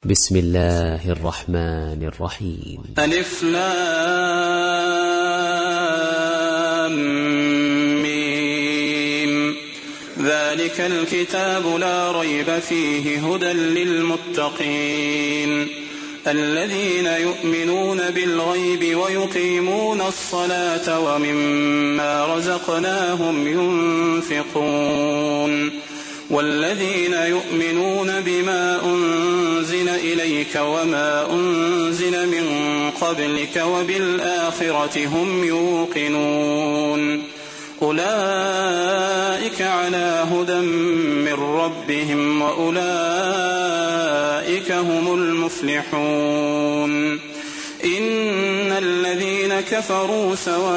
بسم الله الرحمن الرحيم. ألف لام ميم. ذلك الكتاب لا ريب فيه هدى للمتقين الذين يؤمنون بالغيب ويقيمون الصلاة ومما رزقناهم ينفقون والذين يؤمنون بما أنزل إليك وما أنزل من قبلك وبالآخرة هم يوقنون أولئك على هدى من ربهم وأولئك هم المفلحون. إن الذين كفروا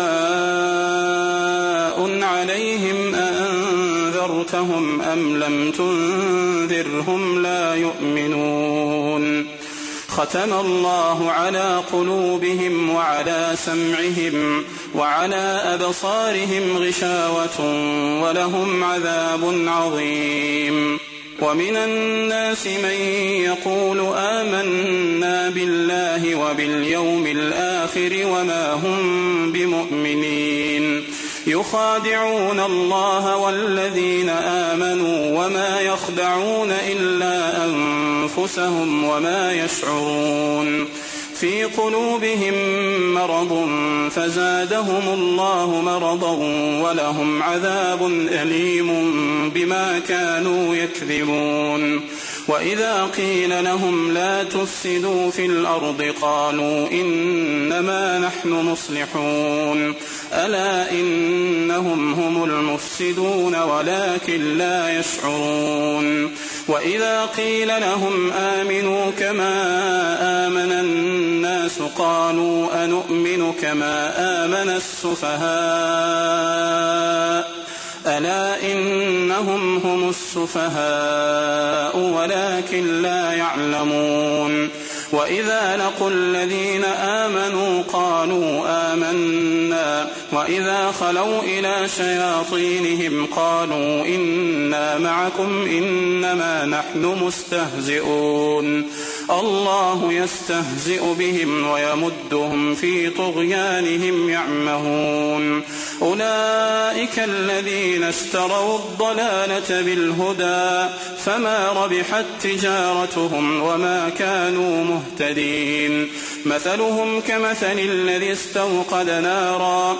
سواء عليهم أأنذرتهم أم لم تنذرهم لا يؤمنون. ختم الله على قلوبهم وعلى سمعهم وعلى أبصارهم غشاوة ولهم عذاب عظيم. ومن الناس من يقول آمنا بالله وباليوم الآخر وما هم بمؤمنين يخادعون الله والذين آمنوا وما يخدعون إلا أنفسهم وما يشعرون. في قلوبهم مرض فزادهم الله مرضا ولهم عذاب أليم بما كانوا يكذبون. وإذا قيل لهم لا تفسدوا في الأرض قالوا إنما نحن مصلحون ألا إنهم هم المفسدون ولكن لا يشعرون. وإذا قيل لهم آمنوا كما آمن الناس قالوا أنؤمن كما آمن السفهاء ألا إنهم هم السفهاء ولكن لا يعلمون. وإذا لقوا الذين آمنوا قالوا آمنا وإذا خلوا إلى شياطينهم قالوا إنا معكم إنما نحن مستهزئون. الله يستهزئ بهم ويمدهم في طغيانهم يعمهون. أولئك الذين اشتروا الضلالة بالهدى فما ربحت تجارتهم وما كانوا مهتدين. مثلهم كمثل الذي استوقد نارا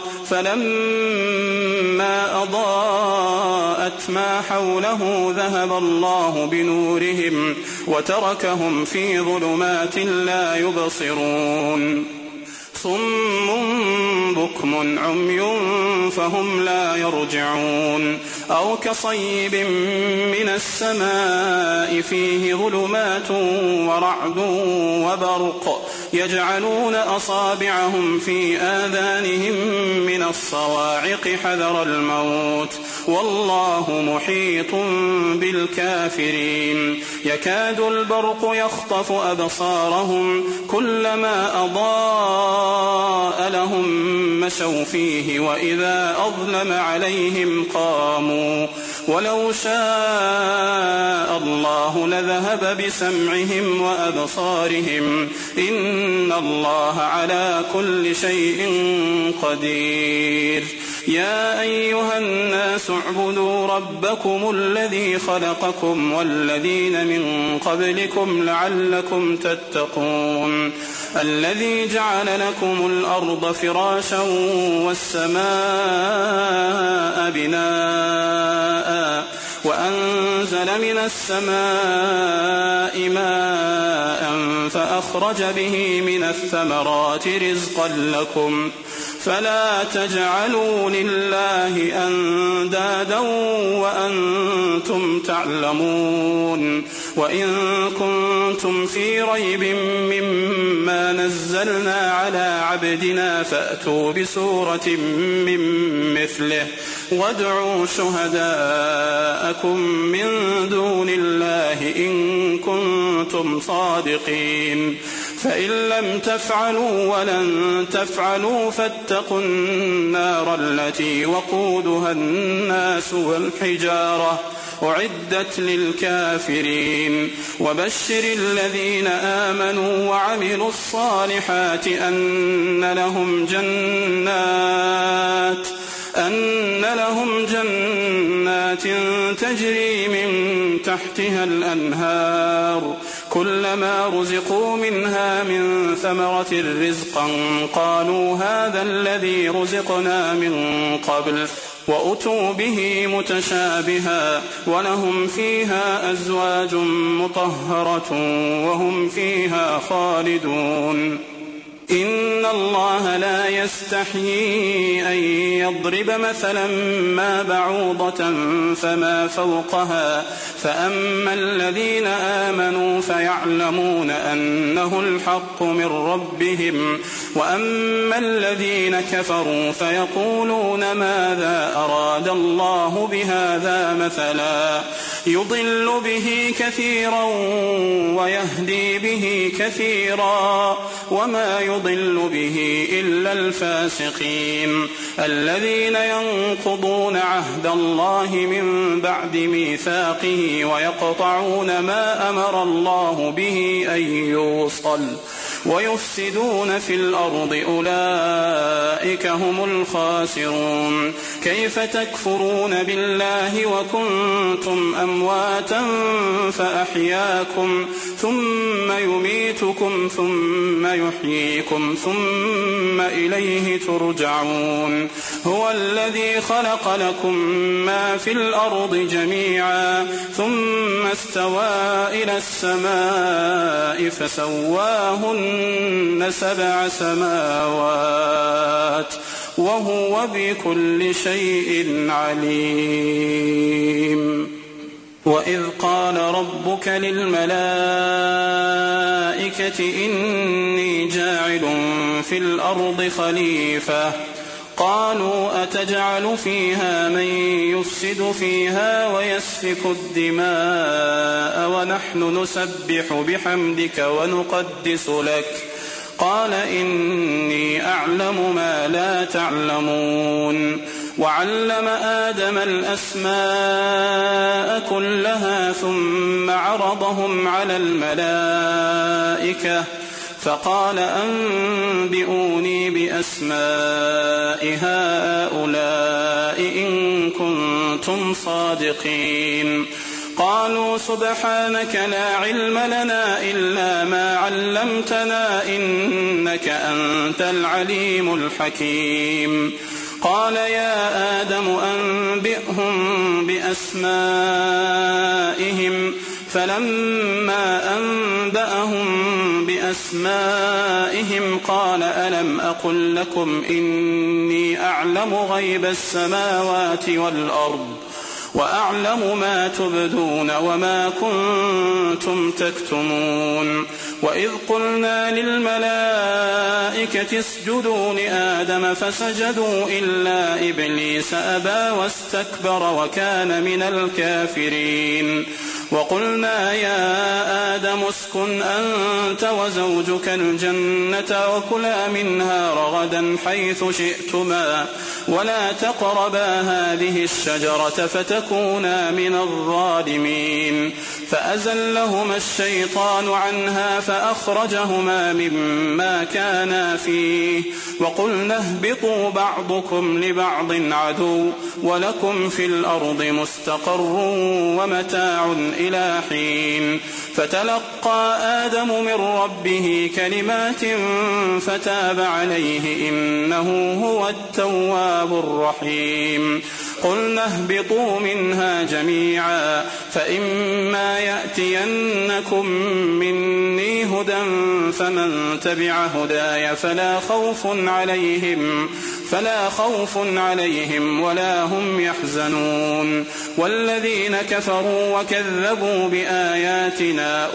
فلما أضاءت ما حوله ذهب الله بنورهم وتركهم في ظلمات لا يبصرون. صم بكم عمي فهم لا يرجعون. أو كصيب من السماء فيه ظلمات ورعد وبرق يجعلون أصابعهم في آذانهم من الصواعق حذر الموت والله محيط بالكافرين. يكاد البرق يخطف أبصارهم كلما أضاء لهم مشوا فيه وإذا أظلم عليهم قاموا ولو شاء الله لذهب بسمعهم وأبصارهم إن الله على كل شيء قدير. يا أيها الناس اعبدوا ربكم الذي خلقكم والذين من قبلكم لعلكم تتقون. الذي جعل لكم الأرض فراشا والسماء بناء وأنزل من السماء ماء فأخرج به من الثمرات رزقا لكم فلا تجعلوا لله أندادا وأنتم تعلمون. وإن كنتم في ريب مما نزلنا على عبدنا فأتوا بسورة من مثله وادعوا شهداءكم من دون الله إن كنتم صادقين. فإن لم تفعلوا ولن تفعلوا فاتقوا النار التي وقودها الناس والحجارة أعدت للكافرين وبشر الذين آمنوا وعملوا الصالحات أن لهم جنات تجري من تحتها الأنهار كلما رزقوا منها من ثمرة رزقا قالوا هذا الذي رزقنا من قبل وأتوا به متشابها ولهم فيها أزواج مطهرة وهم فيها خالدون إن الله لا يستحيي أن يضرب مثلا ما بعوضة فما فوقها فأما الذين آمنوا فيعلمون أنه الحق من ربهم وأما الذين كفروا فيقولون ماذا أراد الله بهذا مثلا يضل به كثيرا ويهدي به كثيرا وما يضل به إلا الفاسقين الذين ينقضون عهد الله من بعد ميثاقه ويقطعون ما أمر الله به أن يوصل ويفسدون في الأرض أولئك هم الخاسرون كيف تكفرون بالله وكنتم أمواتا فأحياكم ثم يميتكم ثم يحييكم ثم إليه ترجعون هو الذي خلق لكم ما في الأرض جميعا ثم استوى إلى السماء فسواهن 7 سماوات وهو بكل شيء عليم وإذ قال ربك للملائكة إني جاعل في الأرض خليفة قالوا أتجعل فيها من يفسد فيها ويسفك الدماء ونحن نسبح بحمدك ونقدس لك قال إني أعلم ما لا تعلمون وعلم آدم الأسماء كلها ثم عرضهم على الملائكة فقال أنبئوني بأسماء هؤلاء إن كنتم صادقين قالوا سبحانك لا علم لنا إلا ما علمتنا إنك أنت العليم الحكيم قال يا آدم أنبئهم بأسمائهم فلما أنبأهم بأسمائهم قال ألم أقل لكم إني أعلم غيب السماوات والأرض وأعلم ما تبدون وما كنتم تكتمون وإذ قلنا للملائكة اسجدوا لآدم فسجدوا إلا إبليس أبى واستكبر وكان من الكافرين وقلنا يا آدم اسكن أنت وزوجك الجنة وكلا منها رغدا حيث شئتما ولا تقربا هذه الشجرة فتكونا من الظالمين فأزلهما الشيطان عنها فأخرجهما مما كانا فيه وقلنا اهبطوا بعضكم لبعض عدو ولكم في الأرض مستقر ومتاع إلى حين فتلقى آدم من ربه كلمات فتاب عليه إنه هو التواب الرحيم قلنا اهبطوا منها جميعا فإما يأتينكم مني هدى فمن تبع هداي فلا خوف عليهم ولا هم يحزنون والذين كفروا وكذبوا بآياتنا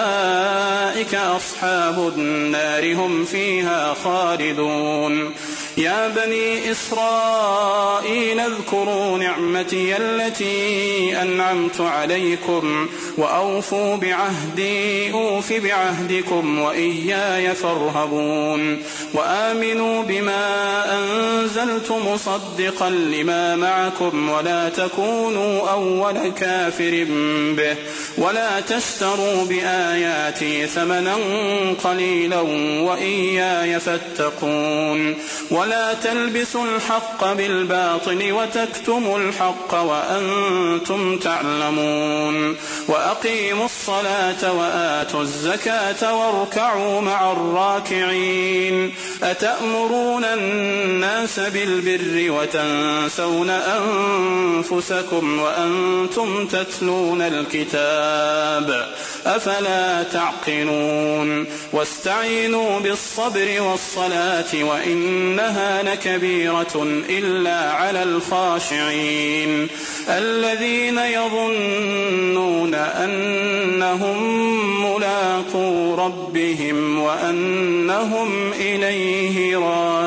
أولئك أصحاب النار هم فيها خالدون يا بني إسرائيل اذكروا نعمتي التي أنعمت عليكم وأوفوا بعهدي أوف بعهدكم وإياي فارهبون وآمنوا بما أنزلت مصدقا لما معكم ولا تكونوا أول كافر به ولا تشتروا بآياتي ثمنا قليلا وإياي فاتقون ولا تلبسوا الحق بالباطل وتكتموا الحق وأنتم تعلمون وأقيموا الصلاة وآتوا الزكاة واركعوا مع الراكعين أتأمرون الناس بالبر وتنسون أنفسكم وأنتم تتلون الكتاب أفلا تعقلون واستعينوا بالصبر والصلاة وإنها لكبيرة إلا على الخاشعين الذين يظنون أنهم ملاقو ربهم وأنهم إليه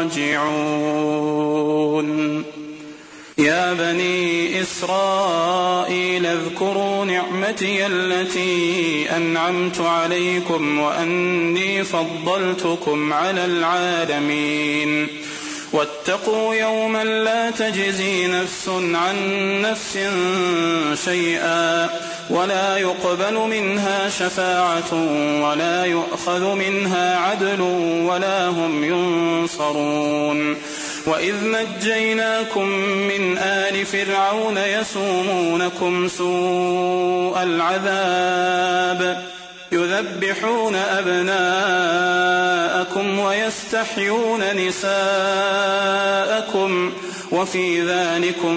راجعون يا بني إسرائيل اذكروا نعمتي التي أنعمت عليكم وأني فضلتكم على العالمين واتقوا يوما لا تجزي نفس عن نفس شيئا ولا يقبل منها شفاعة ولا يؤخذ منها عدل ولا هم ينصرون وإذ نجيناكم من آل فرعون يسومونكم سوء العذاب يذبحون أبناءكم ويستحيون نساءكم وفي ذلكم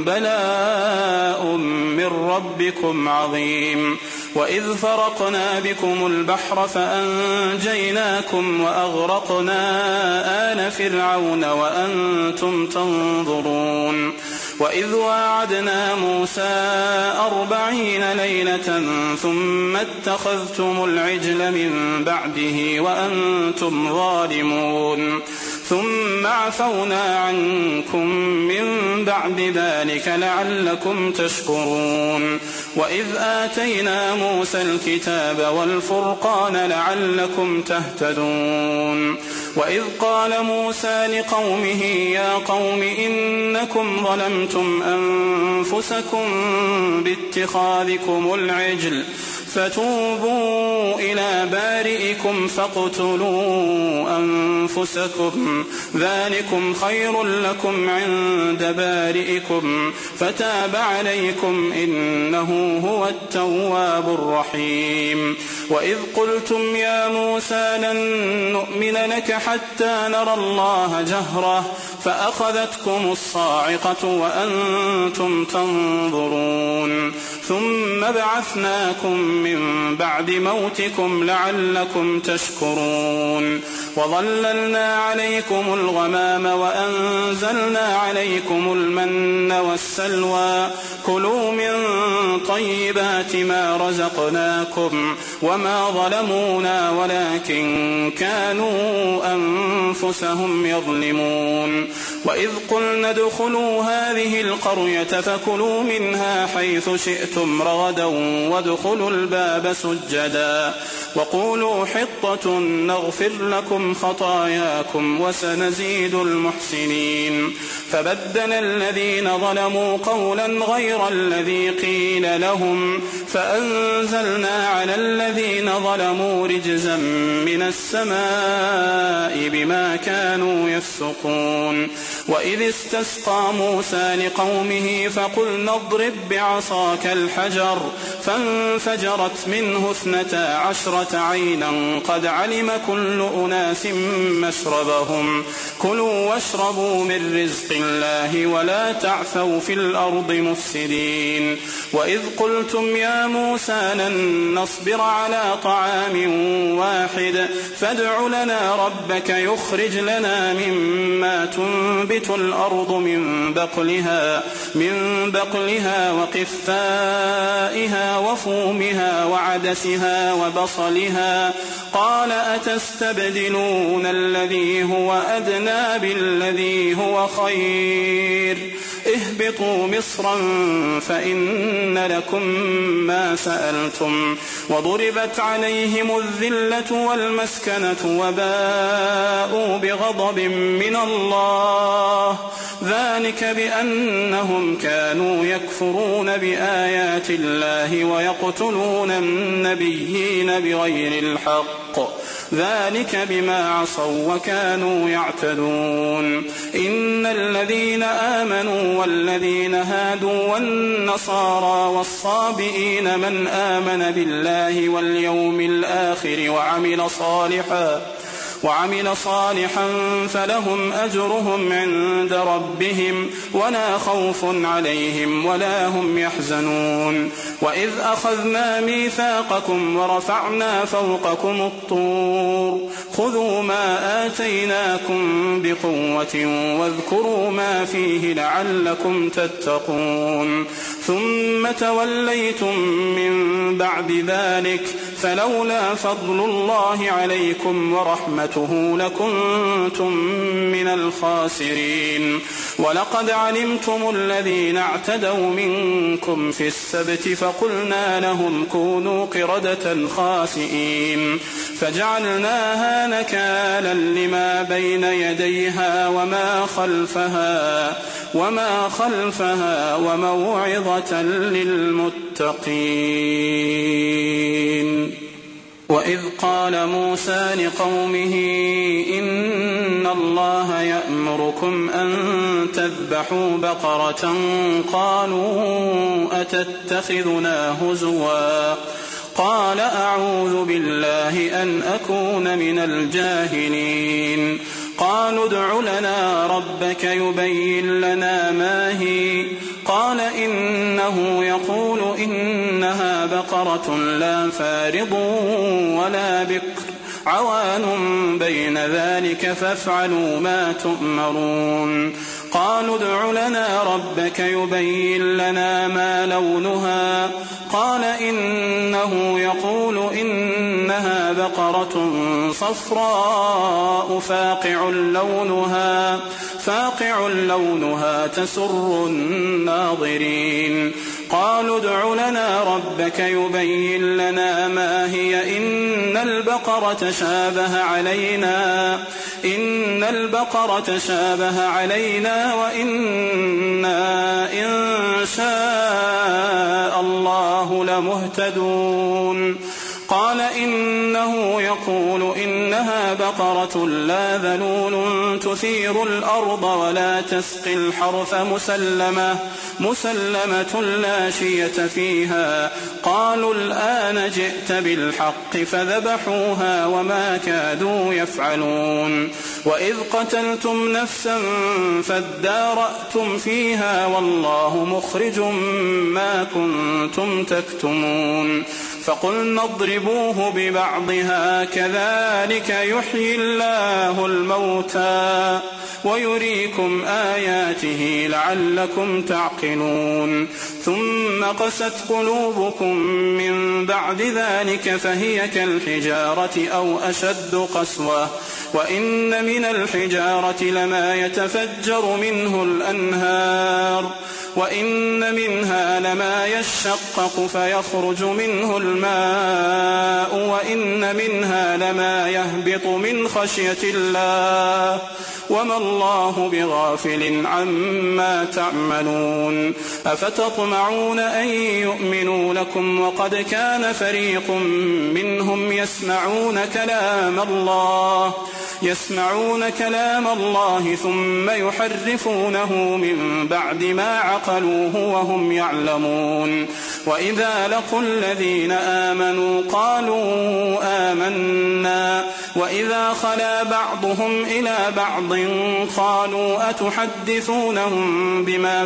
بلاء من ربكم عظيم وإذ فرقنا بكم البحر فأنجيناكم وأغرقنا آل فرعون وأنتم تنظرون وإذ واعدنا موسى 40 ليلة ثم اتخذتم العجل من بعده وأنتم ظالمون ثم عفونا عنكم من بعد ذلك لعلكم تشكرون وإذ آتينا موسى الكتاب والفرقان لعلكم تهتدون وإذ قال موسى لقومه يا قوم إنكم ظلمتم أنفسكم باتخاذكم العجل فتوبوا إلى بارئكم فاقتلوا أنفسكم ذلكم خير لكم عند بارئكم فتاب عليكم إنه هو التواب الرحيم وإذ قلتم يا موسى لن نؤمن لك حتى نرى الله جهرة فأخذتكم الصاعقة وأنتم تنظرون ثم بعثناكم من بعد موتكم لعلكم تشكرون وظللنا عليكم الغمام وأنزلنا عليكم المن والسلوى كلوا من طيبات ما رزقناكم وما ظلمونا ولكن كانوا أنفسهم يظلمون وإذ قلنا ادخلوا هذه القرية فكلوا منها حيث شئتم رغدا وادخلوا الباب سجدا وقولوا حطة نغفر لكم خطاياكم وسنزيد المحسنين فبدل الذين ظلموا قولا غير الذي قيل لهم فأنزلنا على الذين ظلموا رجزا من السماء بما كانوا يفسقون وإذ استسقى موسى لقومه فقلنا اضرب بعصاك الحجر فانفجرت منه 12 عينا قد علم كل أناس مشربهم كلوا واشربوا من رزق الله ولا تعثوا في الأرض مفسدين وإذ قلتم يا موسى لن نصبر على طعام واحد فادع لنا ربك يخرج لنا مما تنبت الأرض من بقلها وقثائها وفومها وعدسها وبصلها قال أتستبدلون الذي هو أدنى أولى بالذي هو خير اهبطوا مصرا فإن لكم ما سألتم وضربت عليهم الذلة والمسكنة وباءوا بغضب من الله ذلك بأنهم كانوا يكفرون بآيات الله ويقتلون النبيين بغير الحق ذلك بما عصوا وكانوا يعتدون إن الذين آمنوا والذين هادوا والنصارى والصابئين من آمن بالله واليوم الآخر وعمل صالحا فلهم أجرهم عند ربهم ولا خوف عليهم ولا هم يحزنون وإذ أخذنا ميثاقكم ورفعنا فوقكم الطور خذوا ما آتيناكم بقوة واذكروا ما فيه لعلكم تتقون ثم توليتم من بعد ذلك فلولا فضل الله عليكم ورحمته لكنتم من الخاسرين ولقد علمتم الذين اعتدوا منكم في السبت فقلنا لهم كونوا قردة خاسئين فجعلناها نكالا لما بين يديها وما خلفها وموعظة للمتقين وإذ قال موسى لقومه إن الله يأمركم أن تذبحوا بقرة قالوا أتتخذنا هزوا قال أعوذ بالله أن أكون من الجاهلين قالوا ادع لنا ربك يبين لنا ما هي قال إنه يقول إنها بقرة لا فارض ولا بكر عوان بين ذلك فافعلوا ما تؤمرون قالوا ادع لنا ربك يبين لنا ما لونها قال إنه يقول إنها بقرة صفراء فاقع لونها تسر الناظرين قالوا ادع لنا ربك يبين لنا ما هي إن البقرة شابه علينا وإنا إن شاء الله لمهتدون قال إنه يقول إنها بقرة لا ذلول تثير الأرض ولا تسقي الحرث مسلمة لا شية فيها قالوا الآن جئت بالحق فذبحوها وما كادوا يفعلون وإذ قتلتم نفسا فادارأتم فيها والله مخرج ما كنتم تكتمون فقلنا اضربوه ببعضها كذلك يحيي الله الموتى ويريكم آياته لعلكم تعقلون ثم قست قلوبكم من بعد ذلك فهي كالحجارة أو أشد قسوة وإن من الحجارة لما يتفجر منه الأنهار وإن منها لما يشقق فيخرج منه الماء وإن منها لما يهبط من خشية الله وما الله بغافل عما تعملون أفتطمعون أن يؤمنوا لكم وقد كان فريق منهم يسمعون كلام الله ثم يحرفونه من بعد ما عقلوه وهم يعلمون وإذا لقوا الذين آمنوا قالوا آمنا وإذا خلا بعضهم إلى بعض قالوا أتحدثونهم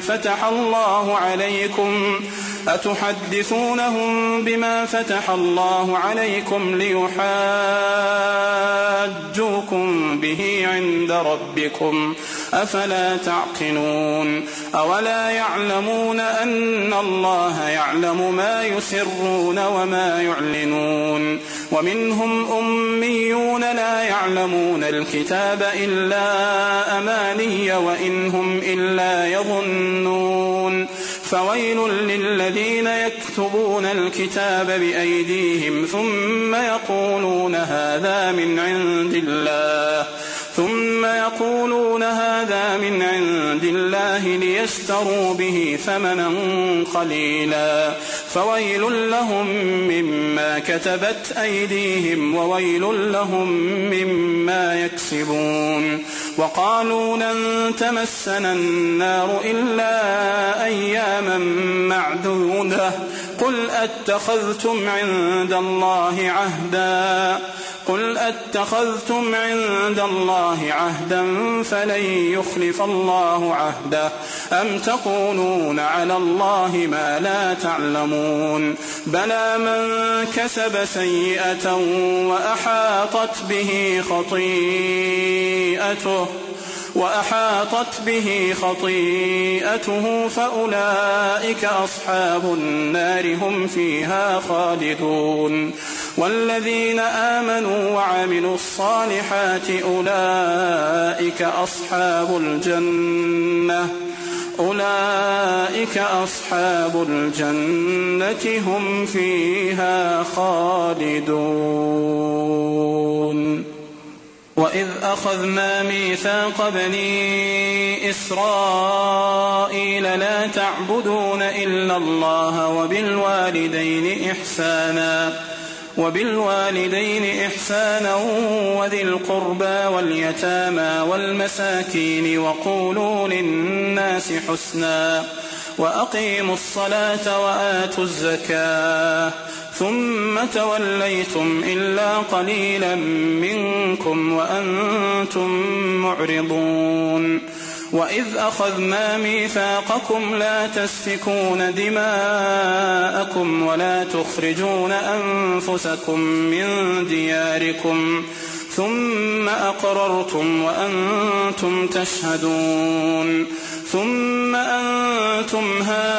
بما فتح الله عليكم ليحاجوكم به عند ربكم أفلا تعقلون أولا يعلمون أن الله يعلم ما يسرون وما يعلنون ومنهم أميون لا يعلمون الكتاب إلا أماني وإن هم إلا يظنون فويل للذين يكتبون الكتاب بأيديهم ثم يقولون هذا من عند الله ليشتروا به ثمنا قليلا فويل لهم مما كتبت أيديهم وويل لهم مما يكسبون وقالوا لن تمسنا النار إلا أياما معدودة قل أتخذتم عند الله عهدا فلن يخلف الله عهده أم تقولون على الله ما لا تعلمون بلى من كسب سيئة وأحاطت به خطيئته فأولئك أصحاب النار هم فيها خالدون والذين آمنوا وعملوا الصالحات أولئك أصحاب الجنة هم فيها خالدون وإذ أخذنا ميثاق بني إسرائيل لا تعبدون إلا الله وبالوالدين إحسانا وذي القربى واليتامى والمساكين وقولوا للناس حسنا وأقيموا الصلاة وآتوا الزكاة ثم توليتم إلا قليلا منكم وأنتم معرضون وإذ أخذنا ميثاقكم لا تسفكون دماءكم ولا تخرجون أنفسكم من دياركم ثم أقررتم وأنتم تشهدون ثم أنتم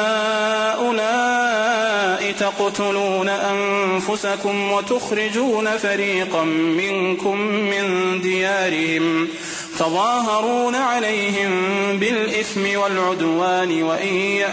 هؤلاء تقتلون أنفسكم وتخرجون فريقا منكم من ديارهم تظاهرون عليهم بالإثم والعدوان وإن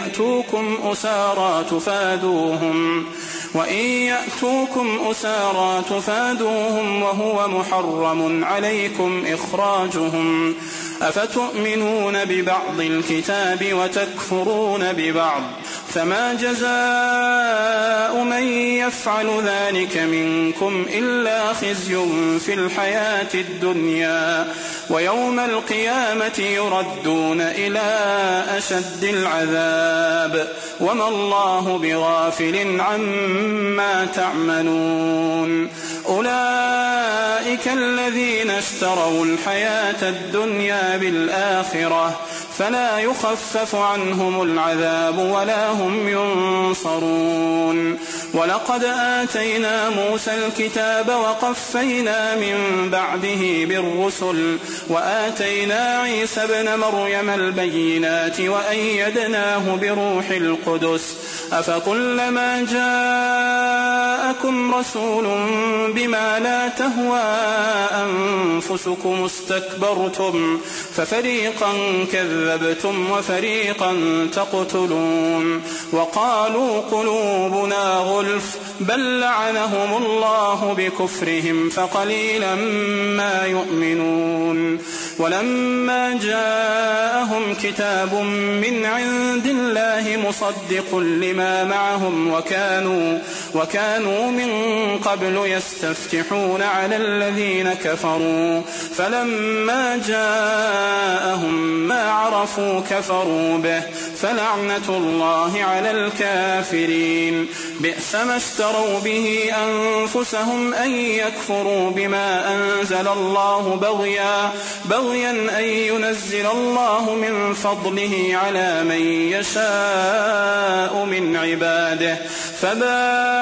يأتوكم أسارى تفادوهم وهو محرم عليكم إخراجهم أفتؤمنون ببعض الكتاب وتكفرون ببعض فما جزاء من يفعل ذلك منكم إلا خزي في الحياة الدنيا ويوم القيامة يردون إلى أشد العذاب وما الله بغافل عما تعملون أولئك الذين اشتروا الحياة الدنيا بالآخرة فلا يخفف عنهم العذاب ولا هم ينصرون ولقد آتينا موسى الكتاب وقفينا من بعده بالرسل وآتينا عيسى ابن مريم البينات وأيدناه بروح القدس أفكلما جاءكم رسول بما لا تهوى أنفسكم استكبرتم ففريقا كذبتم وفريقا تقتلون وقالوا قلوبنا غلف بل لعنهم الله بكفرهم فقليلا ما يؤمنون ولما جاءهم كتاب من عند الله مصدق لما معهم وكانوا من قبل يستفتحون على الذين كفروا فلما جاءهم ما عرفوا كفروا به فلعنة الله على الكافرين بئس ما اشتروا به أنفسهم أن يكفروا بما أنزل الله بغيا أن ينزل الله من فضله على من يشاء من عباده فباءوا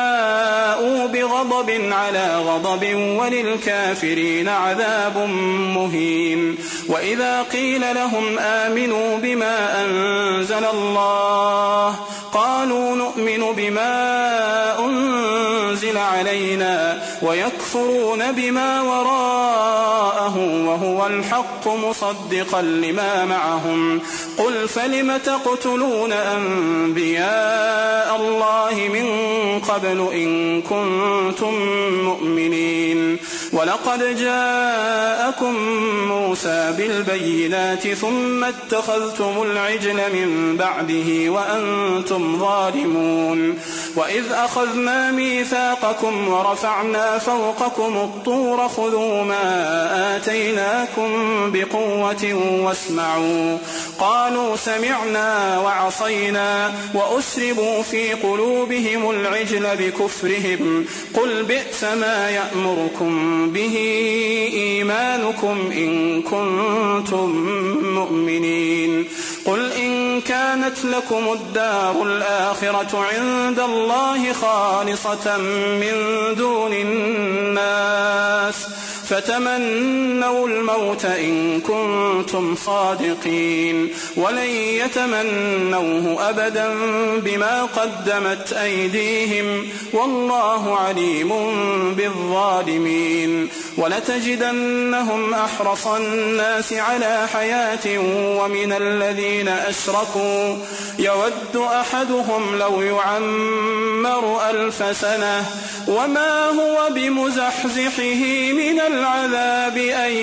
باءوا بغضب على غضب وللكافرين عذاب مهين. وإذا قيل لهم آمنوا بما أنزل الله قالوا نؤمن بما أنزل علينا ويكفرون بما وراءه وهو الحق مصدقا لما معهم. قل فلم تقتلون أنبياء الله من قبل إن كنتم مؤمنين. ولقد جاءكم موسى بالبينات ثم اتخذتم العجل من بعده وأنتم ظالمون. وإذ أخذنا ميثاقكم ورفعنا فوقكم الطور خذوا ما آتيناكم بقوة واسمعوا. قالوا سمعنا وعصينا وأشربوا في قلوبهم العجل بكفرهم. قل بئس ما يأمركم به إيمانكم إن كنتم مؤمنين. قل إن كانت لكم الدار الآخرة عند الله خالصة من دون الناس فتمنوا الموت إن كنتم صادقين ولن يتمنوه أبدا بما قدمت أيديهم والله عليم بالظالمين. ولتجدنهم أحرص الناس على حياة ومن الذين أشركوا يود أحدهم لو يعمر 1000 سنة وما هو بمزحزحه من العذاب أن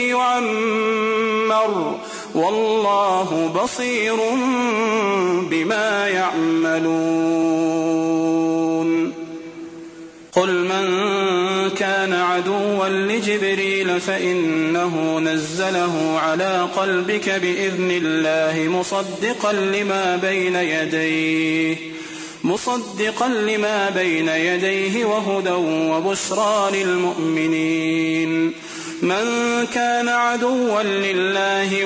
يعمر والله بصير بما يعملون. قل من كان عدوا لجبريل فإنه نزله على قلبك بإذن الله مصدقا لما بين يديه وهدى وبشرى للمؤمنين. من كان عدوا لله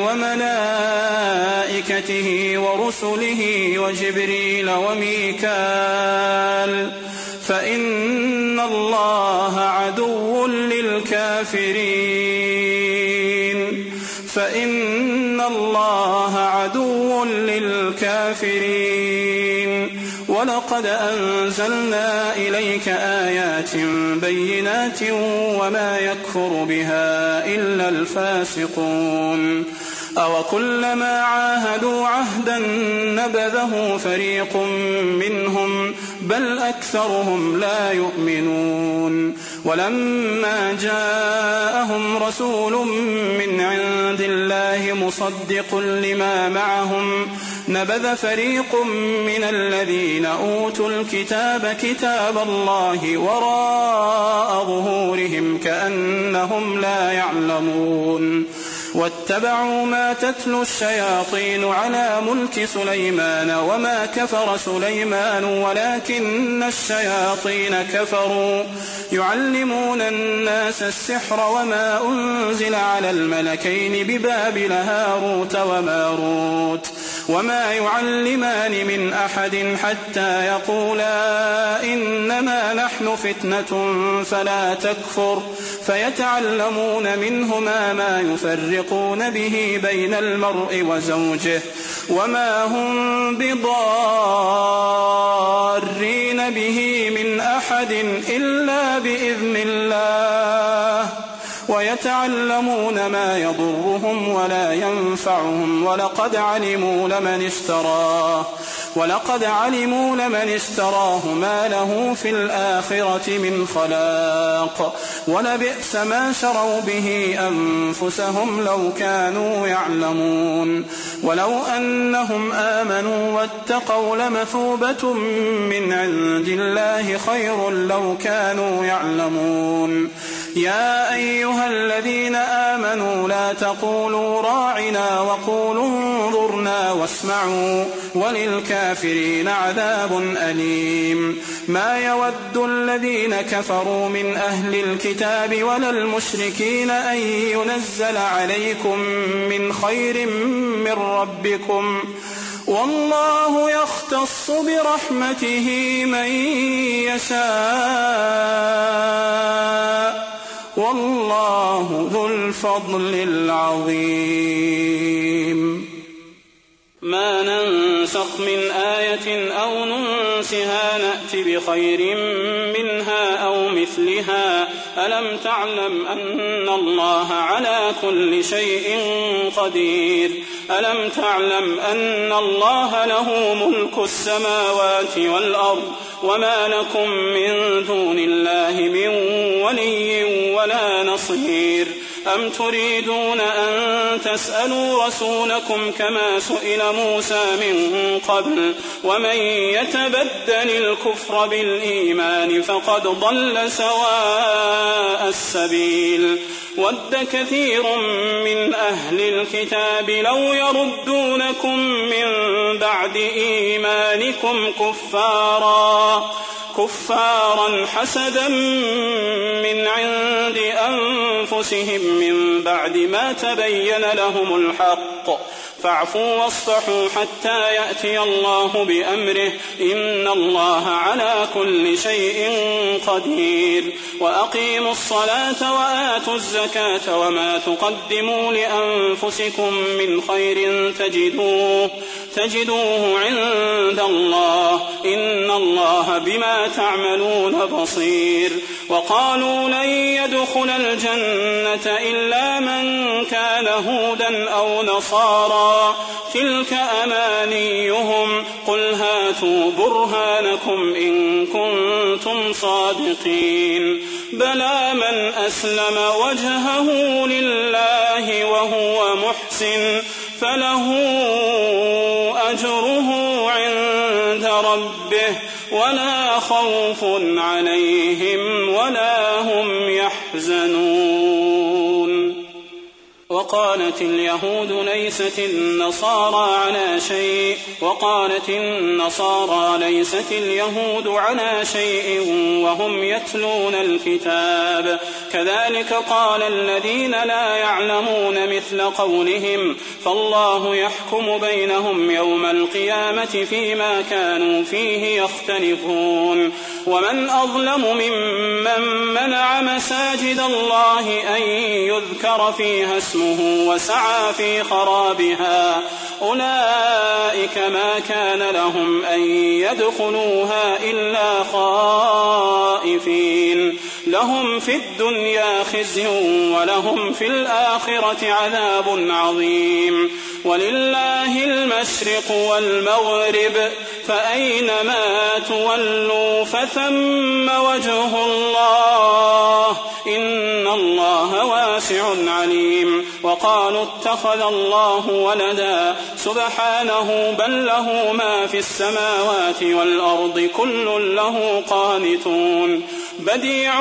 وملائكته ورسله وجبريل وميكال فإن الله عدو للكافرين. ولقد أنزلنا إليك آيات بينات وما يكفر بها إلا الفاسقون. أوكلما عاهدوا عهدا نبذه فريق منهم بل أكثرهم لا يؤمنون. ولما جاءهم رسول من عند الله مصدق لما معهم نبذ فريق من الذين أوتوا الكتاب كتاب الله وراء ظهورهم كأنهم لا يعلمون. واتبعوا ما تتلو الشياطين على ملك سليمان وما كفر سليمان ولكن الشياطين كفروا يعلمون الناس السحر وما أنزل على الملكين ببابل هاروت وماروت وما يعلمان من أحد حتى يقولا إنما نحن فتنة فلا تكفر فيتعلمون منهما ما يفرقون به بين المرء وزوجه وما هم بضارين به من أحد إلا بإذن الله ويتعلمون ما يضرهم ولا ينفعهم ولقد علموا لمن اشتراه ما له في الآخرة من خلاق ولبئس ما شروا به أنفسهم لو كانوا يعلمون. ولو أنهم آمنوا واتقوا لمثوبة من عند الله خير لو كانوا يعلمون. يا أيها الذين آمنوا لا تقولوا راعنا وقولوا انظرنا واسمعوا وللكافرين عذاب أليم. ما يود الذين كفروا من أهل الكتاب ولا المشركين أن ينزل عليكم من خير من ربكم والله يختص برحمته من يشاء والله ذو الفضل العظيم. ما ننسخ من آية أو ننسها نأت بخير منها أو مثلها ألم تعلم أن الله على كل شيء قدير ألم تعلم أن الله له ملك السماوات والأرض وما لكم من دون الله من ولي ولا نصير أم تريدون أن تسألوا رسولكم كما سئل موسى من قبل ومن يتبدل الكفر بالإيمان فقد ضل سواء السبيل ود كثير من أهل الكتاب لو يردونكم من بعد إيمانكم كفارا حسدا من عند أنفسهم من بعد ما تبين لهم الحق فاعفوا واصفحوا حتى يأتي الله بأمره إن الله على كل شيء قدير. وأقيموا الصلاة وآتوا الزكاة وما تقدموا لأنفسكم من خير تجدوه عند الله إن الله بما تعملون بصير. وقالوا لن يدخل الجنة إلا من كان هودا أو نصارى تلك أمانيهم قل هاتوا برهانكم إن كنتم صادقين بلى من أسلم وجهه لله وهو محسن فله أجره عند ربه ولا خوف عليهم ولا هم يحزنون. وقالت اليهود ليست النصارى على شيء وقالت النصارى ليست اليهود على شيء وهم يتلون الكتاب كذلك قال الذين لا يعلمون مثل قولهم فالله يحكم بينهم يوم القيامة فيما كانوا فيه يختلفون. ومن أظلم ممن منع مساجد الله أن يذكر فيها اسمه وسعى في خرابها أولئك ما كان لهم أن يدخلوها إلا خائفين لهم في الدنيا خزي ولهم في الآخرة عذاب عظيم. ولله المشرق والمغرب فأينما تولوا فثم وجه الله إن الله واسع عليم. وقالوا اتخذ الله ولدا سبحانه بل له ما في السماوات والأرض كل له قانتون بديع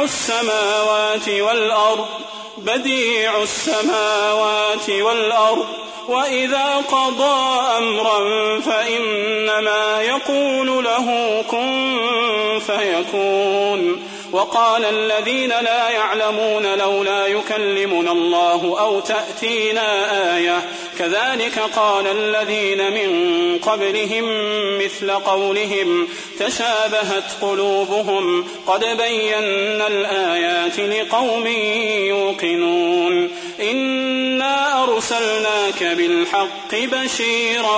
السماوات والأرض وإذا قضى أمرا فإنما يقول له كن فيكون. وقال الذين لا يعلمون لولا يكلمنا الله أو تأتينا آية كذلك قال الذين من قبلهم مثل قولهم تشابهت قلوبهم قد بينا الآيات لقوم يوقنون. إنا أرسلناك بالحق بشيرا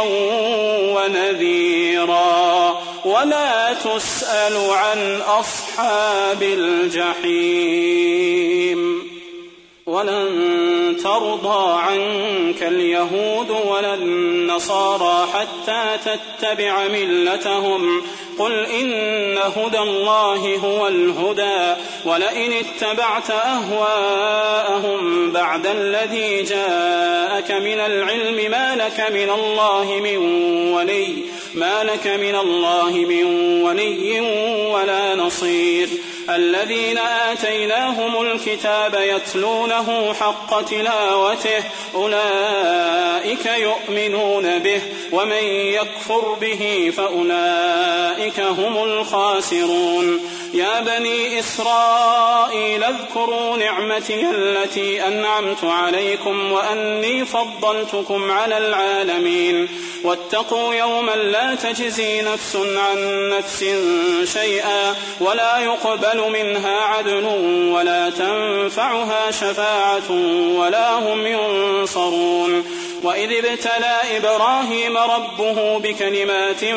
ونذيرا ولا تسأل عن أصحاب الجحيم. ولن ترضى عنك اليهود ولا النصارى حتى تتبع ملتهم قل إن هدى الله هو الهدى ولئن اتبعت أهواءهم بعد الذي جاءك من العلم ما لك من الله من ولي ولا نصير. الذين آتيناهم الكتاب يتلونه حق تلاوته أولئك يؤمنون به ومن يكفر به فأولئك هم الخاسرون. يا بني إسرائيل اذكروا نعمتي التي أنعمت عليكم وأني فضلتكم على العالمين واتقوا يوما لا تجزي نفس عن نفس شيئا ولا يقبل منها عدل ولا تنفعها شفاعة ولا هم ينصرون وإذ ابتلى إبراهيم ربه بكلمات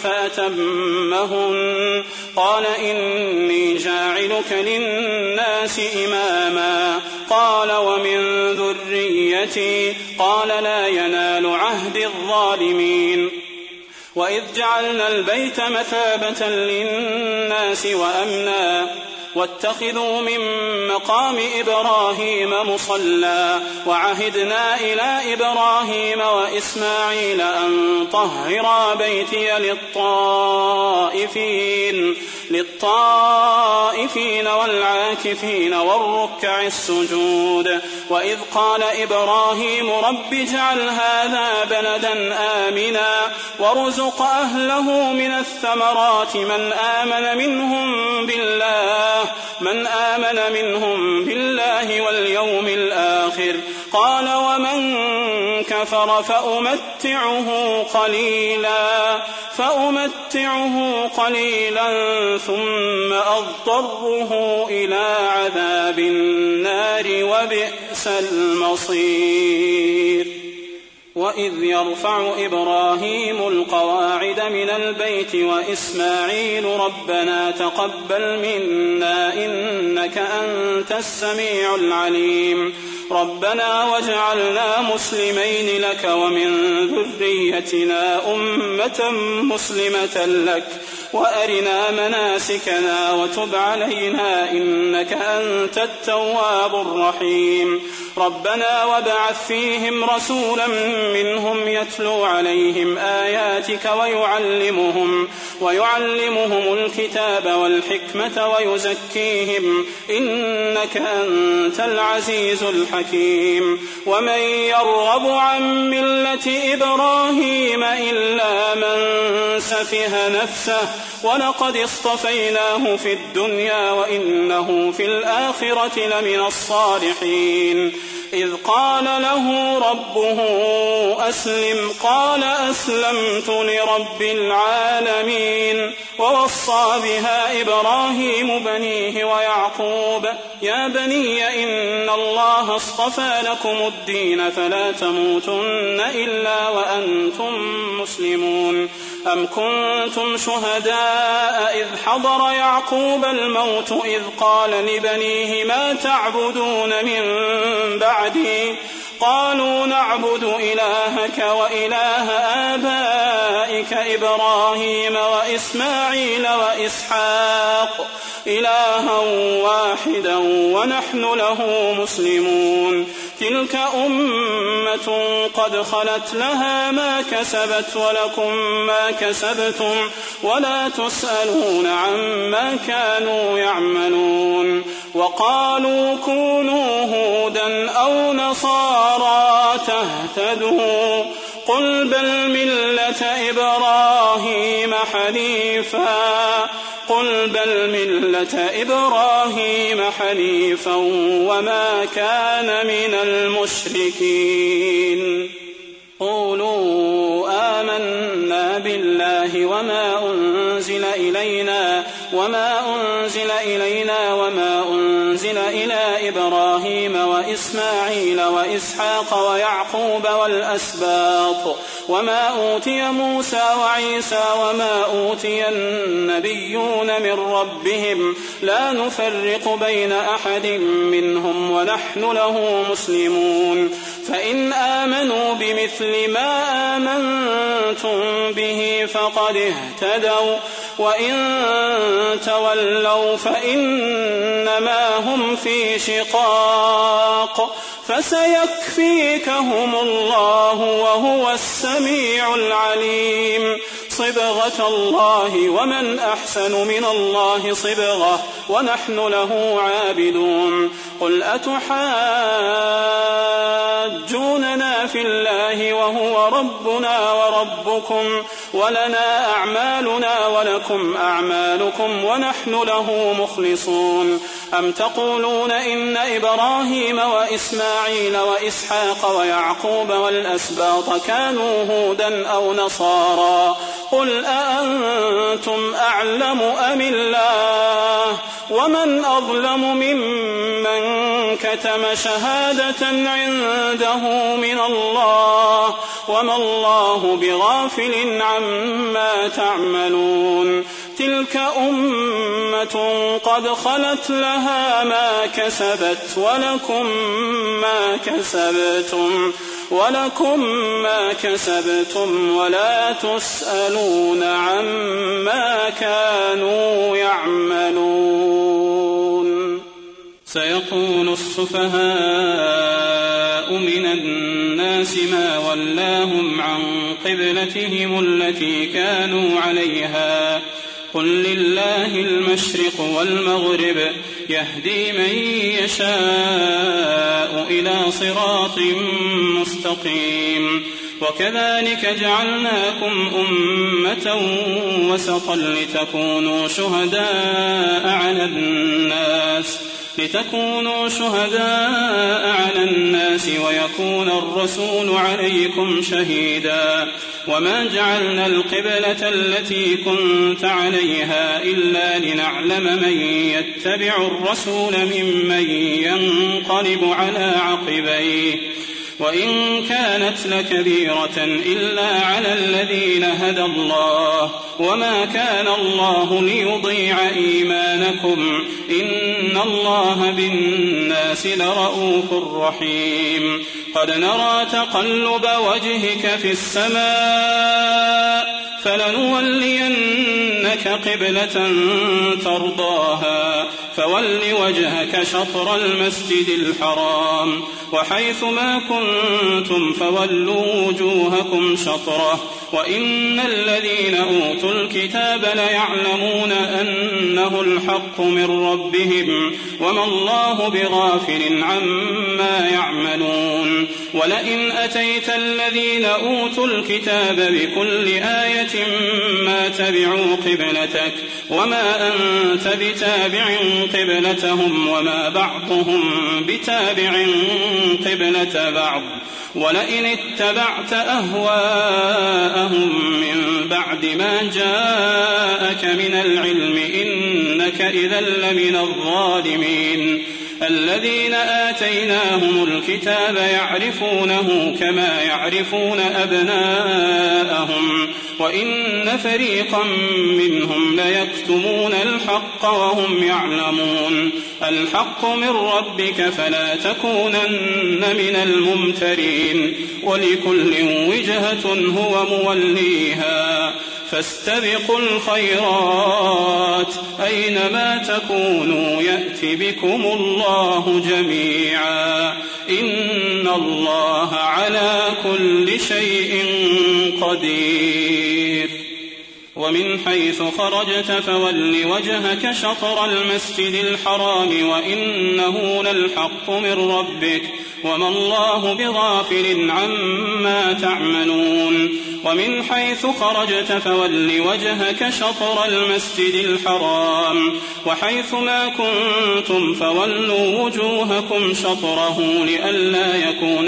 فأتمهن قال إني جاعلك للناس إماما قال ومن ذريتي قال لا ينال عهد الظالمين وإذ جعلنا البيت مثابة للناس وأمنا واتخذوا من مقام إبراهيم مصلى وعهدنا إلى إبراهيم وإسماعيل أن طهرا بيتي للطائفين والعاكفين والركع السجود وإذ قال إبراهيم رب اجعل هذا بلدا آمنا وارزق أهله من الثمرات من آمن منهم بالله واليوم الآخر قال ومن كفر فأمتعه قليلا ثم أضطره إلى عذاب النار وبئس المصير وإذ يرفع إبراهيم القواعد من البيت وإسماعيل ربنا تقبل منا إنك أنت السميع العليم ربنا واجعلنا مسلمين لك ومن ذريتنا أمة مسلمة لك وأرنا مناسكنا وتب علينا إنك أنت التواب الرحيم ربنا وابعث فيهم رسولا منهم يتلو عليهم آياتك ويعلمهم الكتاب والحكمة ويزكيهم إنك أنت العزيز الحكيم ومن يرغب عن ملة إبراهيم إلا من سفه نفسه ولقد اصطفيناه في الدنيا وإنه في الآخرة لمن الصالحين إذ قال له ربه أسلم قال أسلمت لرب العالمين ووصى بها إبراهيم بنيه ويعقوب يا بني إن الله اصطفى لكم الدين فلا تموتن إلا وأنتم مسلمون أم كنتم شهداء إذ حضر يعقوب الموت إذ قال لبنيه ما تعبدون من بعدي قالوا نعبد إلهك وإله آبائك إبراهيم وإسماعيل وإسحاق إلها واحدا ونحن له مسلمون تلك أمة قد خلت لها ما كسبت ولكم ما كسبتم ولا تسألون عما كانوا يعملون وقالوا كونوا هودا أو نصارى تهتدوا قل بل ملة إبراهيم حنيفا وما كان من المشركين قولوا آمنا بالله وما أنزل إلينا وما أنزل إلى إبراهيم وإسماعيل وإسحاق ويعقوب والأسباط وما أوتي موسى وعيسى وما أوتي النبيون من ربهم لا نفرق بين أحد منهم ونحن له مسلمون فإن آمنوا بمثل ما آمنتم به فقد اهتدوا وإن تولوا فإنما هم في شقاق فسيكفيكهم الله وهو السميع العليم صبغة الله ومن أحسن من الله صبغة ونحن له عابدون قل أتحاجوننا في الله وهو ربنا وربكم ولنا أعمالنا ولكم أعمالكم ونحن له مخلصون. أم تقولون إن إبراهيم وإسماعيل وإسحاق ويعقوب والأسباط كانوا هودا أو نصارى قل أأنتم أعلم أم الله ومن أظلم ممن كتم شهادة عنده من الله وما الله بغافل عما تعملون. تلك أمة قد خلت لها ما كسبت ولكم ما كسبتم ولا تسألون عما كانوا يعملون. سيقول السفهاء من الناس ما ولاهم عن قبلتهم التي كانوا عليها قل لله المشرق والمغرب يهدي من يشاء إلى صراط مستقيم. وكذلك جعلناكم أمة وسطا لتكونوا شهداء على الناس ويكون الرسول عليكم شهيدا. وما جعلنا القبلة التي كنت عليها إلا لنعلم من يتبع الرسول ممن ينقلب على عقبيه وإن كانت لكبيرة إلا على الذين هدى الله وما كان الله ليضيع إيمانكم إن الله بالناس لرؤوف رحيم. قد نرى تقلب وجهك في السماء فلنولينك قبلة ترضاها فول وجهك شطر المسجد الحرام وحيث ما كنتم فولوا وجوهكم شطره وإن الذين أوتوا الكتاب ليعلمون أنه الحق من ربهم وما الله بغافل عما يعملون. ولئن أتيت الذين أوتوا الكتاب بكل آية ما تبعوا قبلتك وما أنت بتابع قبلتهم وما بعضهم بتابع قبلة بعض. ولئن اتبعت أهواءهم من بعد ما جاءك من العلم إنك إذا لمن الظالمين. الذين آتيناهم الكتاب يعرفونه كما يعرفون أبناءهم وإن فريقا منهم ليكتمون الحق وهم يعلمون. الحق من ربك فلا تكونن من الممترين ولكل وجهة هو موليها فاستبقوا الخيرات أينما تكونوا يأت بكم الله جميعا إن الله على كل شيء قدير. ومن حيث خرجت فول وجهك شطر المسجد الحرام وإنه للحق من ربك وما الله بغافل عما تعملون. ومن حيث خرجت فول وجهك شطر المسجد الحرام وحيث ما كنتم فولوا وجوهكم شطره لئلا يكون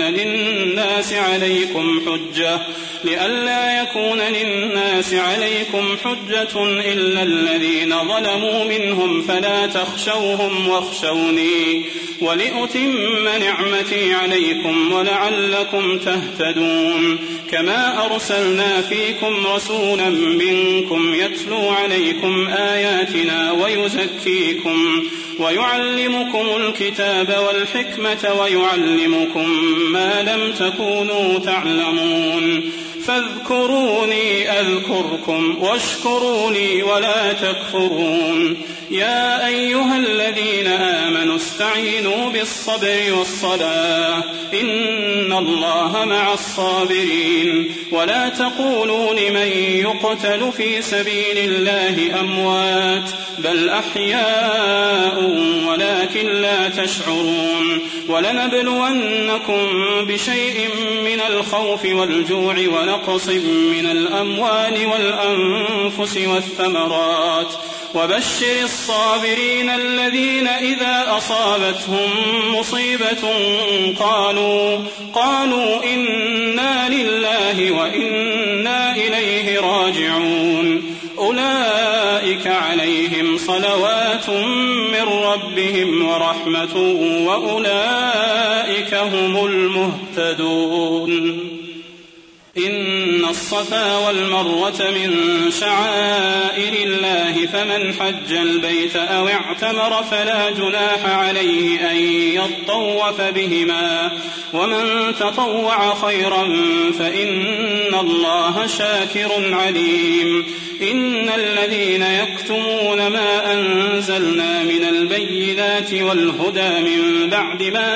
للناس عليكم حجة إلا الذين ظلموا منهم فلا تخشوهم واخشوني ولأتم نعمتي عليكم ولعلكم تهتدون. كما أرسلنا فيكم رسولا منكم يتلو عليكم آياتنا ويزكيكم ويعلمكم الكتاب والحكمة ويعلمكم ما لم تكونوا تعلمون. فاذكروني أذكركم واشكروا لي ولا تكفرون. يا أيها الذين آمنوا استعينوا بالصبر والصلاة إن الله مع الصابرين. ولا تقولوا لمن يقتل في سبيل الله أموات بل أحياء ولكن لا تشعرون. ولنبلونكم بشيء من الخوف والجوع ونقص ونقص من الأموال والأنفس والثمرات وبشر الصابرين الذين إذا أصابتهم مصيبة قالوا إنا لله وإنا إليه راجعون أولئك عليهم صلوات من ربهم ورحمة وأولئك هم المهتدون إن الصفا والمروة من شعائر الله فمن حج البيت أو اعتمر فلا جناح عليه أن يطوف بهما ومن تطوع خيرا فإن الله شاكر عليم إن الذين يكتمون ما أنزلنا من البينات والهدى من بعد ما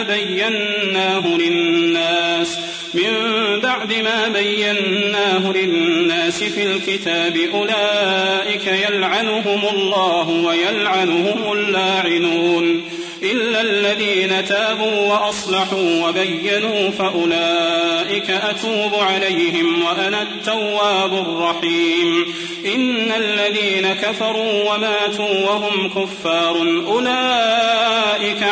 بيناه للناس في الكتاب أولئك يلعنهم الله ويلعنهم اللاعنون إلا الذين تابوا وأصلحوا وبينوا فأولئك أتوب عليهم وأنا التواب الرحيم إن الذين كفروا وماتوا وهم كفار أولئك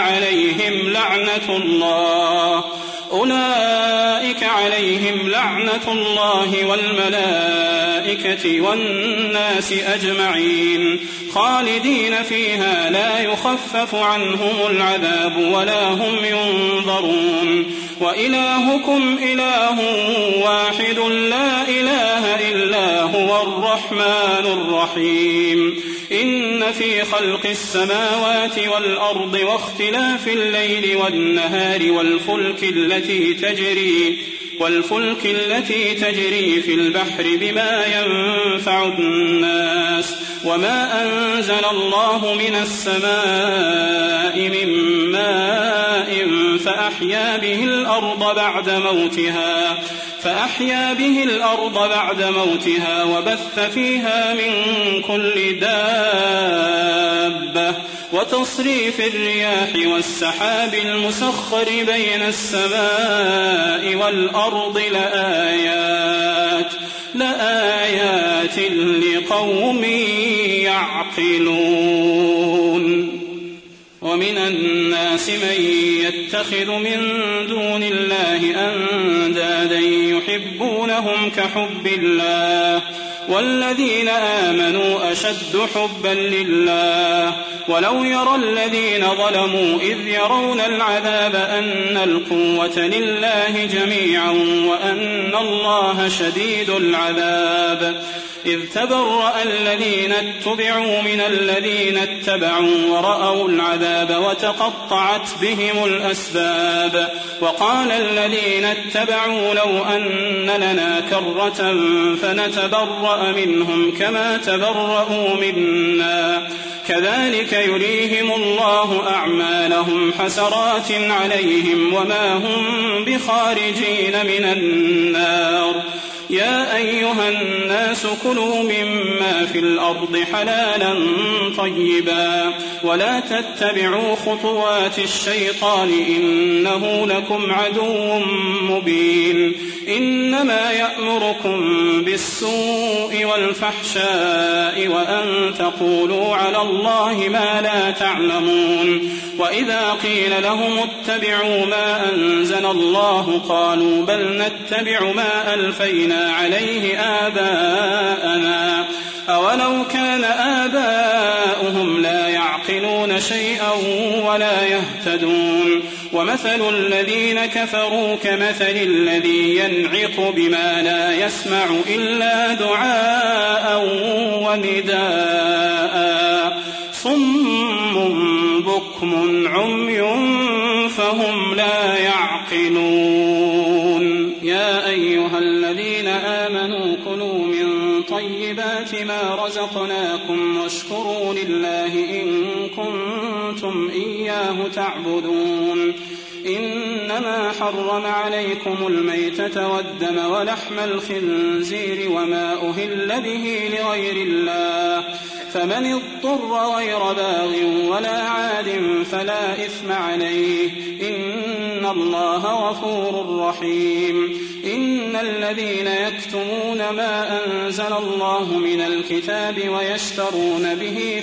عليهم لعنة الله والملائكة والناس أجمعين خالدين فيها لا يخفف عنهم العذاب ولا هم ينظرون وإلهكم إله واحد لا إله إلا هو الرحمن الرحيم إن في خلق السماوات والأرض واختلاف الليل والنهار والفلك التي تجري في البحر بما ينفع الناس وما أنزل الله من السماء من ماء فأحيا به الأرض بعد موتها وبث فيها من كل دابة وتصريف الرياح والسحاب المسخر بين السماء والأرض لآيات لقوم يعقلون ومن الناس من يتخذ من دون الله أندادا يحبونهم كحب الله والذين آمنوا أشد حبا لله ولو يرى الذين ظلموا إذ يرون العذاب أن القوة لله جميعا وأن الله شديد العذاب إذ تبرأ الذين اتبعوا من الذين اتبعوا ورأوا العذاب وتقطعت بهم الأسباب وقال الذين اتبعوا لو أن لنا كرة فنتبرأ منهم كما تبرأوا منا كذلك يريهم الله أعمالهم حسرات عليهم وما هم بخارجين من النار يا أيها الناس كلوا مما في الأرض حلالا طيبا ولا تتبعوا خطوات الشيطان إنه لكم عدو مبين إنما يأمركم بالسوء والفحشاء وأن تقولوا على الله ما لا تعلمون وإذا قيل لهم اتبعوا ما أنزل الله قالوا بل نتبع ما ألفينا عليه آباءنا أولو كان آباؤهم لا يعقلون شيئا ولا يهتدون ومثل الذين كفروا كمثل الذي ينعق بما لا يسمع إلا دعاء ونداء صم بكم عمي فهم لا يعقلون يا أيها الذين آمنوا كلوا من طيبات ما رزقناكم واشكروا لله إن كنتم إياه تعبدون إنما حرم عليكم الميتة والدم ولحم الخنزير وما أهل به لغير الله فمن اضطر غير باغ ولا عاد فلا إثم عليه إن الله غفور رحيم. إن الذين يكتمون ما أنزل الله من الكتاب ويشترون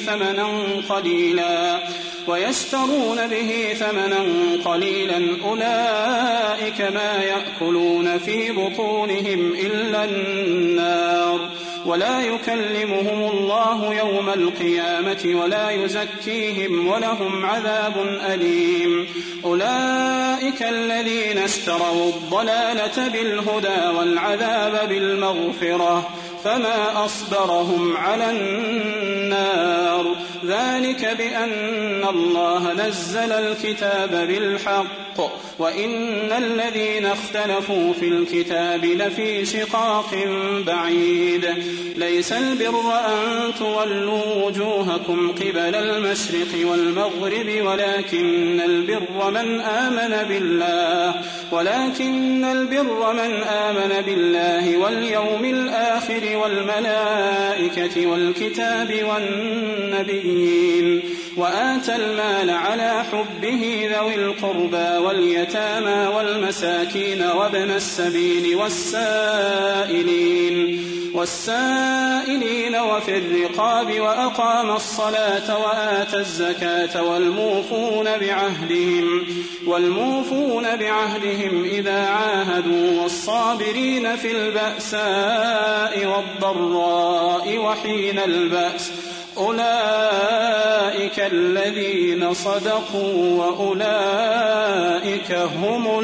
به ثمنا قليلا أولئك ما يأكلون في بطونهم إلا النار ولا يكلمهم الله يوم القيامة ولا يزكيهم ولهم عذاب أليم. أولئك الذين اشتروا الضلالة بالهدى والعذاب بالمغفرة فما أصبرهم على النار. ذلك بأن الله نزل الكتاب بالحق وإن الذين اختلفوا في الكتاب لفي شقاق بعيد. ليس البر أن تولوا وجوهكم قبل المشرق والمغرب ولكن البر من آمن بالله واليوم الآخر والملائكة والكتاب والنبيين وآتى المال على حبه ذوي القربى واليتامى والمساكين وابن السبيل والسائلين وفي الرقاب وأقام الصلاة وآتى الزكاة والموفون بعهدهم إذا عاهدوا والصابرين في البأساء والضراء وحين البأس أولئك الذين صدقوا وأولئك هم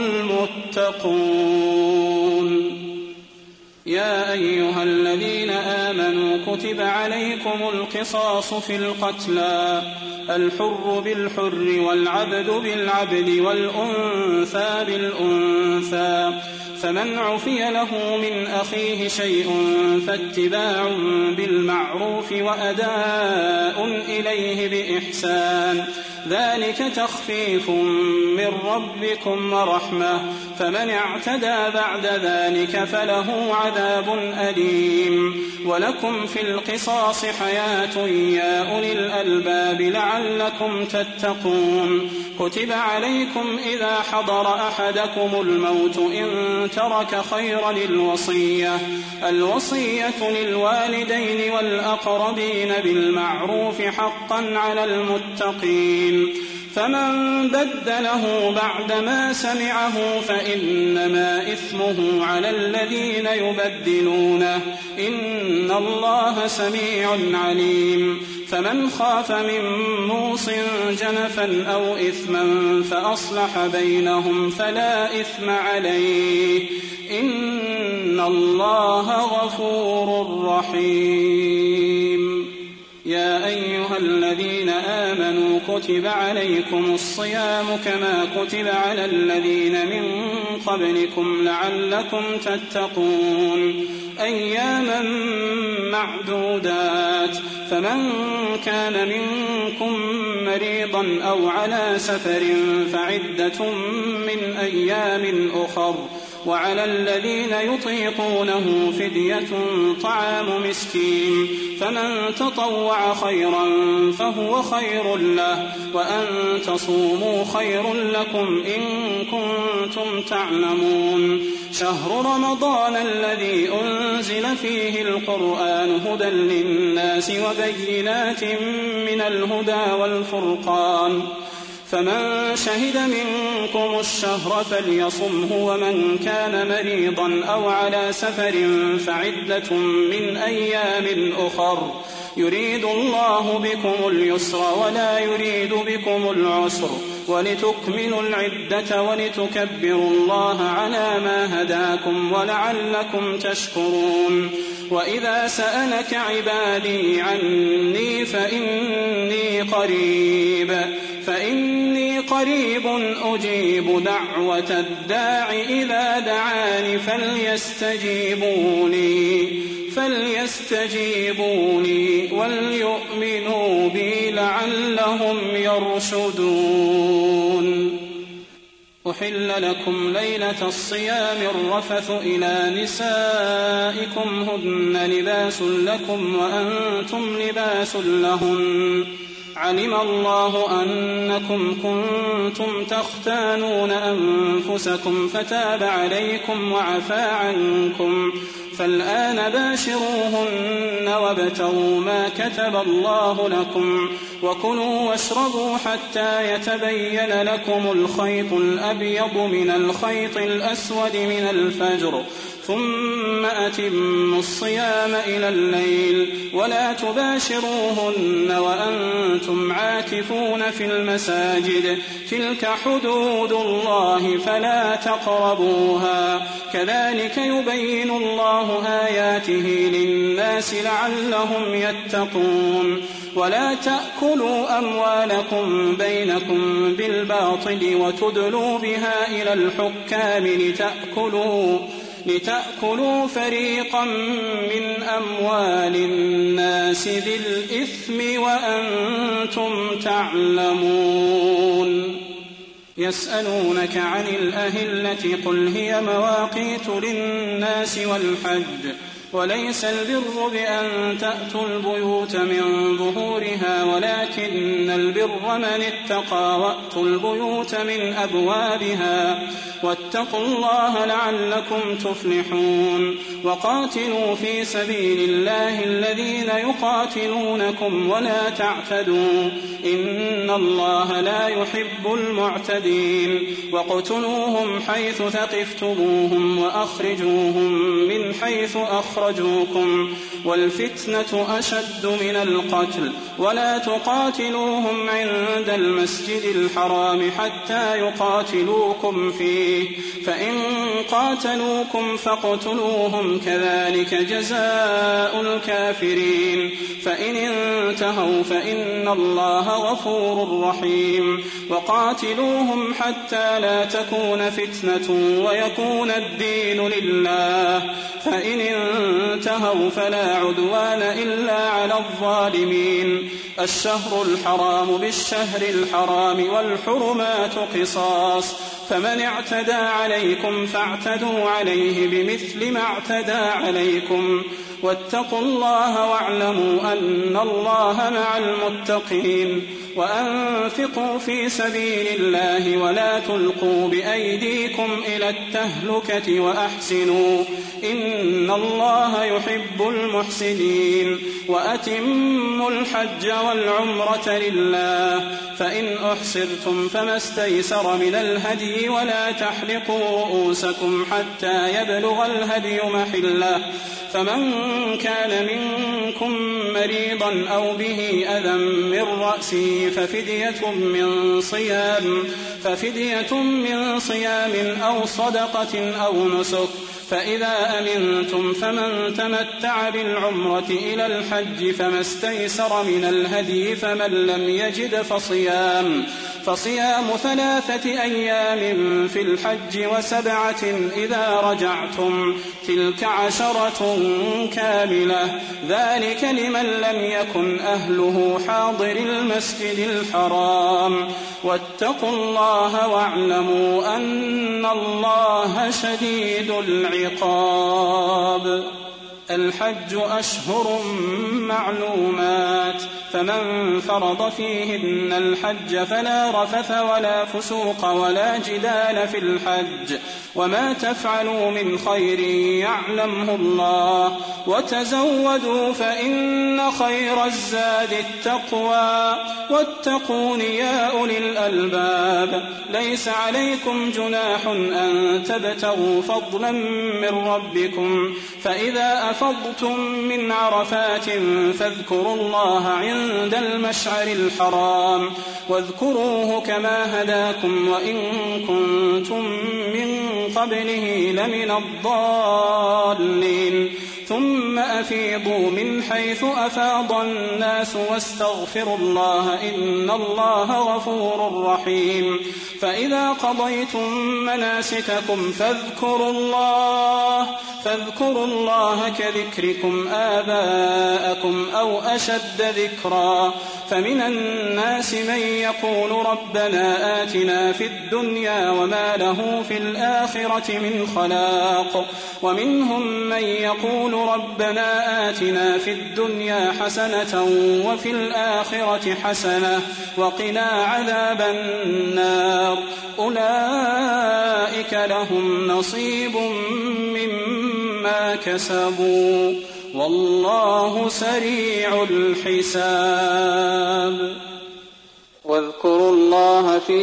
المتقون. يا أيها الذين آمنوا كتب عليكم القصاص في القتلى الحر بالحر والعبد بالعبد والأنثى بالأنثى فمن عفي له من أخيه شيء فاتباع بالمعروف وأداء إليه بإحسان ذلك تخفيف من ربكم ورحمة فمن اعتدى بعد ذلك فله عذاب أليم. ولكم في القصاص حياة يا أولي الألباب لعلكم تتقون. كتب عليكم إذا حضر أحدكم الموت إن ترك خيرا الوصية للوالدين والأقربين بالمعروف حقا على المتقين. فمن بدله بعدما سمعه فإنما إثمه على الذين يبدلونه إن الله سميع عليم. فمن خاف من موص جنفا أو إثما فأصلح بينهم فلا إثم عليه إن الله غفور رحيم. يا أيها الذين آمنوا كتب عليكم الصيام كما كتب على الذين من قبلكم لعلكم تتقون أياما معدودات. فمن كان منكم مريضا أو على سفر فعدة من أيام أخر وعلى الذين يطيقونه فدية طعام مسكين فمن تطوع خيرا فهو خير له وأن تصوموا خير لكم إن كنتم تعلمون. شهر رمضان الذي أنزل فيه القرآن هدى للناس وبينات من الهدى والفرقان فمن شهد منكم الشهر فليصمه ومن كان مريضا أو على سفر فعدة من أيام أخر يريد الله بكم اليسر ولا يريد بكم العسر ولتكملوا العدة ولتكبروا الله على ما هداكم ولعلكم تشكرون. وإذا سألك عبادي عني فإني قريب أجيب دعوة الداع إذا دعاني فليستجيبوا لي وليؤمنوا بي لعلهم يرشدون. أحل لكم ليلة الصيام الرفث إلى نسائكم هن لباس لكم وأنتم لباس لهن علم الله أنكم كنتم تختانون أنفسكم فتاب عليكم وعفى عنكم، فالآن باشروهن وابتغوا ما كتب الله لكم، وكلوا واشربوا حتى يتبين لكم الخيط الأبيض من الخيط الأسود من الفجر، ثم أتموا الصيام إلى الليل، ولا تباشروهن وأنتم عاكفون في المساجد، تلك حدود الله فلا تقربوها، كذلك يبين الله آياته للناس لعلهم يتقون. ولا تأكلوا أموالكم بينكم بالباطل وتدلوا بها إلى الحكام لتأكلوا فريقا من أموال الناس بالإثم وأنتم تعلمون. يسألونك عن الأهلة قل هي مواقيت للناس والحج، وليس البر بأن تأتوا البيوت من ظهورها، ولكن البر من اتقى وأتوا البيوت من أبوابها، واتقوا الله لعلكم تفلحون. وقاتلوا في سبيل الله الذين يقاتلونكم ولا تعتدوا، إن الله لا يحب المعتدين. وقتلوهم حيث ثقفتموهم وأخرجوهم من حيث أخرجوكم، والفتنة أشد من القتل، ولا تقاتلوهم عند المسجد الحرام حتى يقاتلوكم فيه، فإن قاتلوكم فاقتلوهم، كذلك جزاء الكافرين. فإن انتهوا فإن الله غفور رحيم. وقاتلوهم حتى لا تكون فتنة ويكون الدين لله، فإن انتهوا فلا عدوان إلا على الظالمين. الشهر الحرام بالشهر الحرام والحرمات قصاص، فمن اعتدى عليكم فاعتدوا عليه بمثل ما اعتدى عليكم، واتقوا الله واعلموا أن الله مع المتقين. وأنفقوا في سبيل الله ولا تلقوا بأيديكم إلى التهلكة وأحسنوا، إن الله يحب المحسنين. وأتموا الحج والعمرة لله، فإن أحصرتم فما استيسر من الهدي، ولا تحلقوا رؤوسكم حتى يبلغ الهدي محله، فمن كان منكم مريضا أو به أذى من رأسه ففدية من صيام أو صدقة أو نسك، فإذا أمنتم فمن تمتع بالعمرة إلى الحج فما استيسر من الهدي، فمن لم يجد فصيام 3 أيام في الحج و7 إذا رجعتم، تلك 10 كاملة، ذلك لمن لم يكن أهله حاضر المسجد الحرام. واتقوا الله واعلموا أن الله شديد العقاب. الحج أشهر معلومات، فمن فرض فيهن الحج فلا رفث ولا فسوق ولا جدال في الحج، وما تفعلوا من خير يعلمه الله، وتزودوا فإن خير الزاد التقوى، واتقون يا أولي الألباب. ليس عليكم جناح أن تبتغوا فضلا من ربكم، فإذا أفضتم من عرفات فاذكروا الله عند المشعر الحرام، واذكروه كما هداكم وإن كنتم من قبله لمن الضالين. ثم أفيضوا من حيث أفاض الناس واستغفروا الله إن الله غفور رحيم. فإذا قضيتم مناسككم فاذكروا الله كذكركم آباءكم أو أشد ذكرا. فمن الناس من يقول ربنا آتنا في الدنيا وما له في الآخرة من خلاق، ومنهم من يقول وقالوا ربنا آتنا في الدنيا حسنة وفي الآخرة حسنة وقنا عذاب النار أولئك لهم نصيب مما كسبوا والله سريع الحساب. واذكروا الله في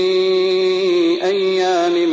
أيام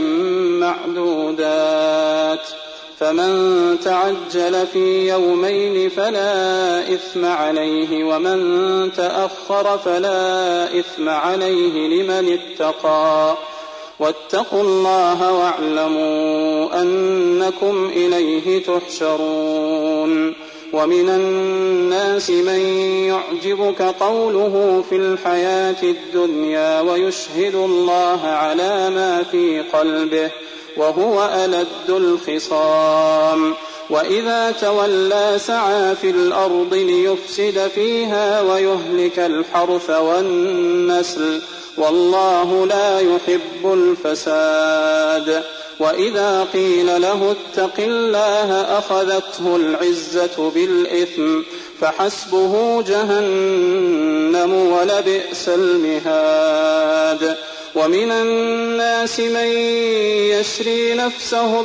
معدودات فمن تعجل في يومين فلا إثم عليه ومن تأخر فلا إثم عليه لمن اتقى واتقوا الله واعلموا أنكم إليه تحشرون. ومن الناس من يعجبك قوله في الحياة الدنيا ويشهد الله على ما في قلبه وهو ألد الخصام وإذا تولى سعى في الأرض ليفسد فيها ويهلك الحرث والنسل والله لا يحب الفساد. وإذا قيل له اتق الله أخذته العزة بالإثم فحسبه جهنم ولبئس المهاد. ومن الناس من يشري نفسه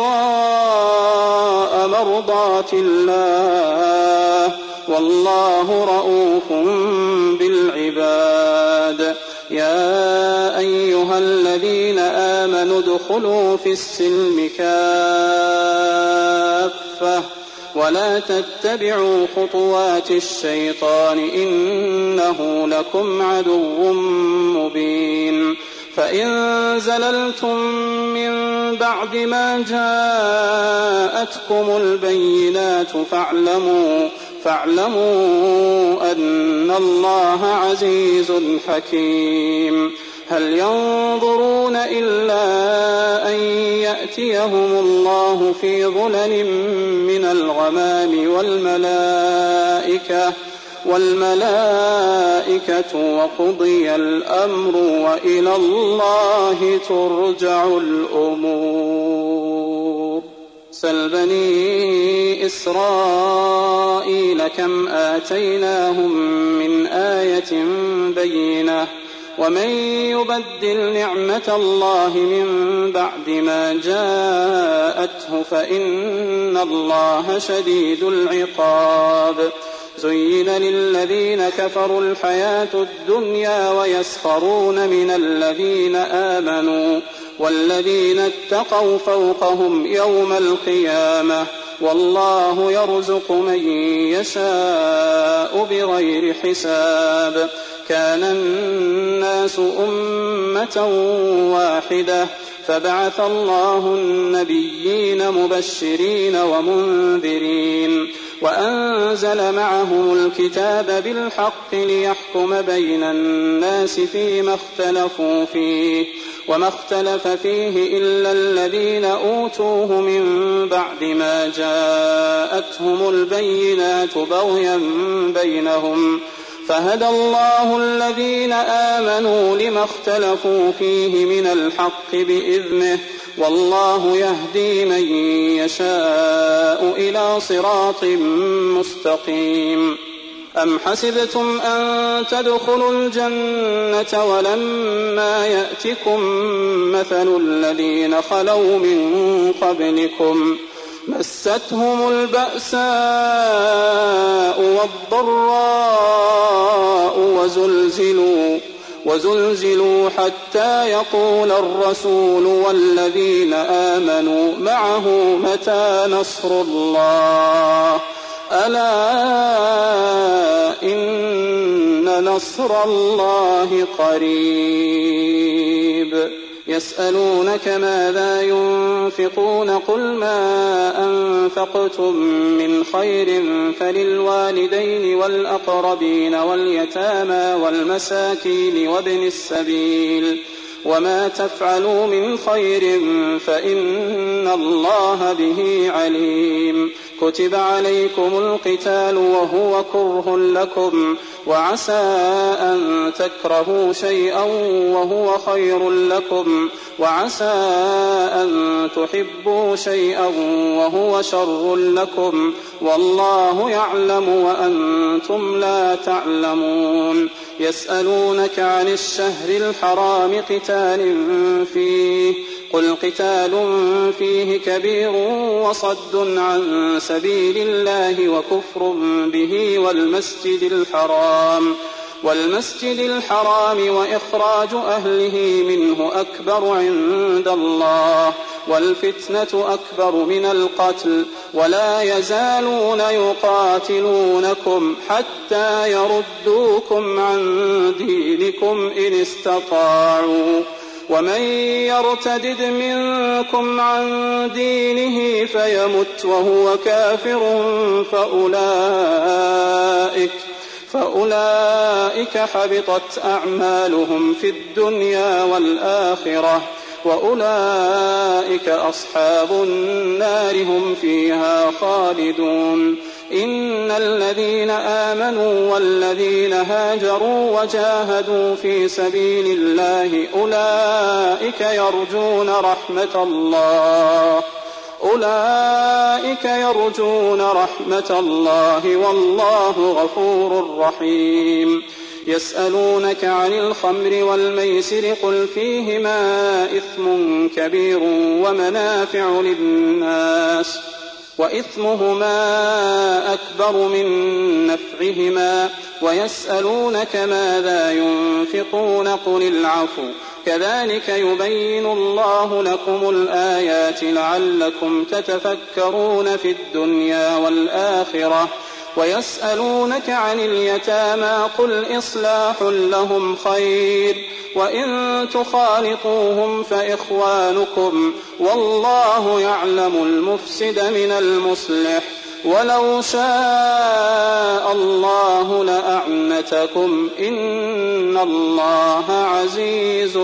ابتغاء مرضات الله والله رؤوف بالعباد. يا أيها الذين آمنوا ادخلوا في السلم كافة ولا تتبعوا خطوات الشيطان إنه لكم عدو مبين. فإن زللتم من بعد ما جاءتكم البينات فاعلموا أن الله عزيز حكيم. هل ينظرون إلا أن يأتيهم الله في ظلل من الغمام والملائكة وقضي الأمر وإلى الله ترجع الأمور. سل بني إسرائيل كم آتيناهم من آية بينة ومن يبدل نعمة الله من بعد ما جاءته فإن الله شديد العقاب. زين للذين كفروا الحياة الدنيا ويسخرون من الذين آمنوا والذين اتقوا فوقهم يوم القيامة والله يرزق من يشاء بغير حساب. كان الناس أمة واحدة فبعث الله النبيين مبشرين ومنذرين وأنزل معهم الكتاب بالحق ليحكم بين الناس فيما اختلفوا فيه وما اختلف فيه إلا الذين أوتوه من بعد ما جاءتهم البينات بغيا بينهم فهدى الله الذين آمنوا لما اختلفوا فيه من الحق بإذنه والله يهدي من يشاء إلى صراط مستقيم. أم حسبتم أن تدخلوا الجنة ولما يأتكم مثل الذين خلوا من قبلكم مستهم البأساء والضراء وزلزلوا حتى يقول الرسول والذين آمنوا معه متى نصر الله ألا إن نصر الله قريب. يسألونك ماذا ينفقون قل ما أنفقتم من خير فللوالدين والأقربين واليتامى والمساكين وابن السبيل وما تفعلوا من خير فإن الله به عليم. كتب عليكم القتال وهو كره لكم وعسى أن تكرهوا شيئا وهو خير لكم وعسى أن تحبوا شيئا وهو شر لكم والله يعلم وأنتم لا تعلمون. يسألونك عن الشهر الحرام قتال فيه قل قتال فيه كبير وصد عن سبيل الله وكفر به والمسجد الحرام وإخراج أهله منه أكبر عند الله والفتنة أكبر من القتل ولا يزالون يقاتلونكم حتى يردوكم عن دينكم إن استطاعوا ومن يرتدد منكم عن دينه فيمت وهو كافر فأولئك حبطت أعمالهم في الدنيا والآخرة وأولئك أصحاب النار هم فيها خالدون. إن الذين آمنوا والذين هاجروا وجاهدوا في سبيل الله أولئك يرجون رحمة الله والله غفور رحيم. يسألونك عن الخمر والميسر قل فيهما إثم كبير ومنافع للناس وإثمهما أكبر من نفعهما ويسألونك ماذا ينفقون قل العفو كذلك يبين الله لكم الآيات لعلكم تتفكرون في الدنيا والآخرة. ويسألونك عن اليتامى قل إصلاح لهم خير وإن تخالطوهم فإخوانكم والله يعلم المفسد من المصلح ولو شاء الله لأعنتكم إن الله عزيز